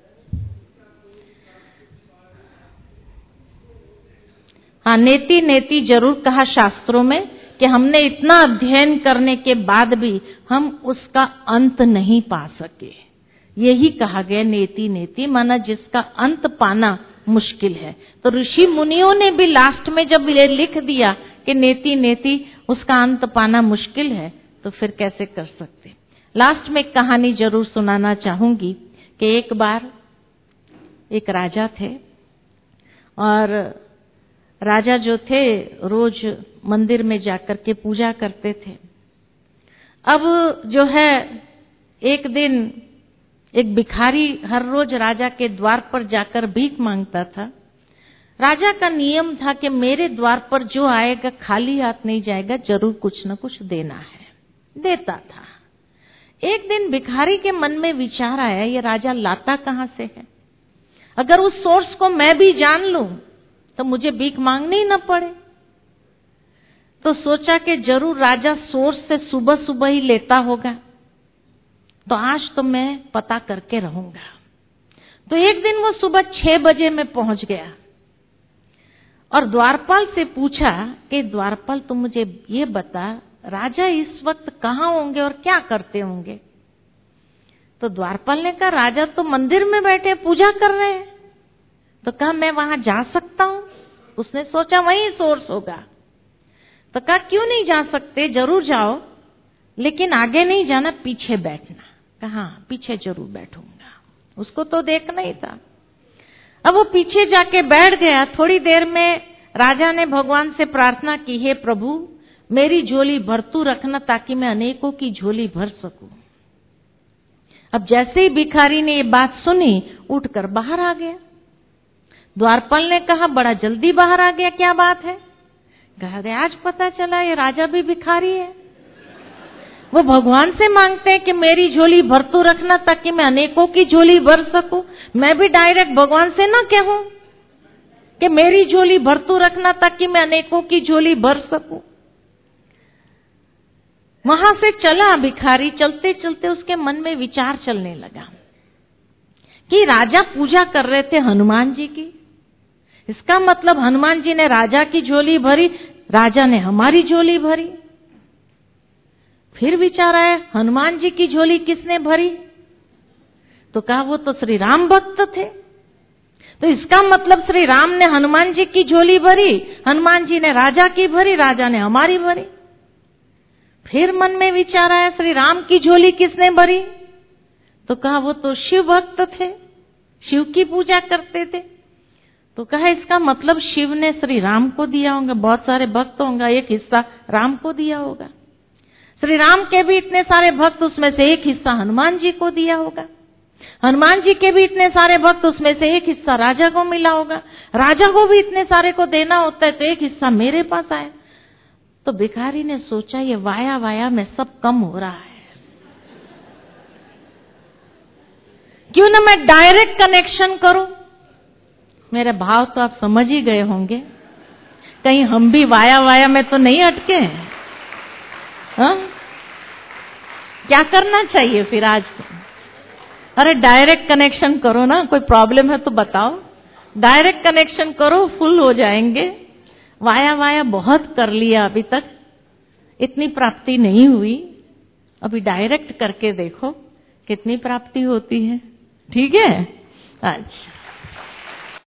हाँ, नेति नेति जरूर कहा शास्त्रों में कि हमने इतना अध्ययन करने के बाद भी हम उसका अंत नहीं पा सके। यही कहा गया नेति नेति, माना जिसका अंत पाना मुश्किल है। तो ऋषि मुनियों ने भी लास्ट में जब ये लिख दिया कि नेति नेति उसका अंत पाना मुश्किल है, तो फिर कैसे कर सकते। लास्ट में एक कहानी जरूर सुनाना चाहूंगी कि एक बार एक राजा थे, और राजा जो थे रोज मंदिर में जाकर के पूजा करते थे। अब जो है एक दिन एक भिखारी हर रोज राजा के द्वार पर जाकर भीख मांगता था। राजा का नियम था कि मेरे द्वार पर जो आएगा खाली हाथ नहीं जाएगा, जरूर कुछ न कुछ देना है। देता था। एक दिन भिखारी के मन में विचार आया, ये राजा लाता कहां से है, अगर उस सोर्स को मैं भी जान लूं तो मुझे भीख मांगनी ही न पड़े। तो सोचा कि जरूर राजा सोर्स से सुबह सुबह ही लेता होगा, तो आज तो मैं पता करके रहूंगा। तो एक दिन वो सुबह 6 बजे में पहुंच गया और द्वारपाल से पूछा कि द्वारपाल तुम मुझे ये बता, राजा इस वक्त कहाँ होंगे और क्या करते होंगे। तो द्वारपाल ने कहा राजा तो मंदिर में बैठे पूजा कर रहे हैं। तो कहा मैं वहां जा सकता हूं। उसने सोचा वही सोर्स होगा। तो कहा क्यों नहीं जा सकते, जरूर जाओ, लेकिन आगे नहीं जाना, पीछे बैठना। कहा पीछे जरूर बैठूंगा। उसको तो देखना ही था। अब वो पीछे जाके बैठ गया। थोड़ी देर में राजा ने भगवान से प्रार्थना की, हे प्रभु मेरी झोली भरतू रखना ताकि मैं अनेकों की झोली भर सकूं। अब जैसे ही भिखारी ने ये बात सुनी, उठकर बाहर आ गया। द्वारपाल ने कहा बड़ा जल्दी बाहर आ गया, क्या बात है। कहा अरे आज पता चला ये राजा भी भिखारी है। वो भगवान से मांगते हैं कि मेरी झोली भरतू रखना ताकि मैं अनेकों की झोली भर सकूं। मैं भी डायरेक्ट भगवान से ना कहूं कि मेरी झोली भरतू रखना ताकि मैं अनेकों की झोली भर सकूं। वहां से चला भिखारी। चलते चलते उसके मन में विचार चलने लगा कि राजा पूजा कर रहे थे हनुमान जी की। इसका मतलब हनुमान जी ने राजा की झोली भरी, राजा ने हमारी झोली भरी। फिर विचार आया हनुमान जी की झोली किसने भरी। तो कहा वो तो श्री राम भक्त थे, तो इसका मतलब श्री राम ने हनुमान जी की झोली भरी, हनुमान जी ने राजा की भरी, राजा ने हमारी भरी। फिर मन में विचार आया श्री राम की झोली किसने भरी। तो कहा वो तो शिव भक्त थे, शिव की पूजा करते थे। तो कहा इसका मतलब शिव ने श्री राम को दिया होगा, बहुत सारे भक्त होंगे, एक हिस्सा राम को दिया होगा। श्री राम के भी इतने सारे भक्त, उसमें से एक हिस्सा हनुमान जी को दिया होगा। हनुमान जी के भी इतने सारे भक्त, उसमें से एक हिस्सा राजा को मिला होगा। राजा को भी इतने सारे को देना होता है, तो एक हिस्सा मेरे पास आया। तो भिखारी ने सोचा ये वाया वाया में सब कम हो रहा है, क्यों ना मैं डायरेक्ट कनेक्शन करूं। मेरे भाव तो आप समझ ही गए होंगे, कहीं हम भी वाया वाया में तो नहीं अटके हैं। हाँ? क्या करना चाहिए फिर आज तो? अरे डायरेक्ट कनेक्शन करो ना, कोई प्रॉब्लम है तो बताओ। डायरेक्ट कनेक्शन करो, फुल हो जाएंगे। वाया वाया बहुत कर लिया, अभी तक इतनी प्राप्ति नहीं हुई। अभी डायरेक्ट करके देखो कितनी प्राप्ति होती है। ठीक है। अच्छा।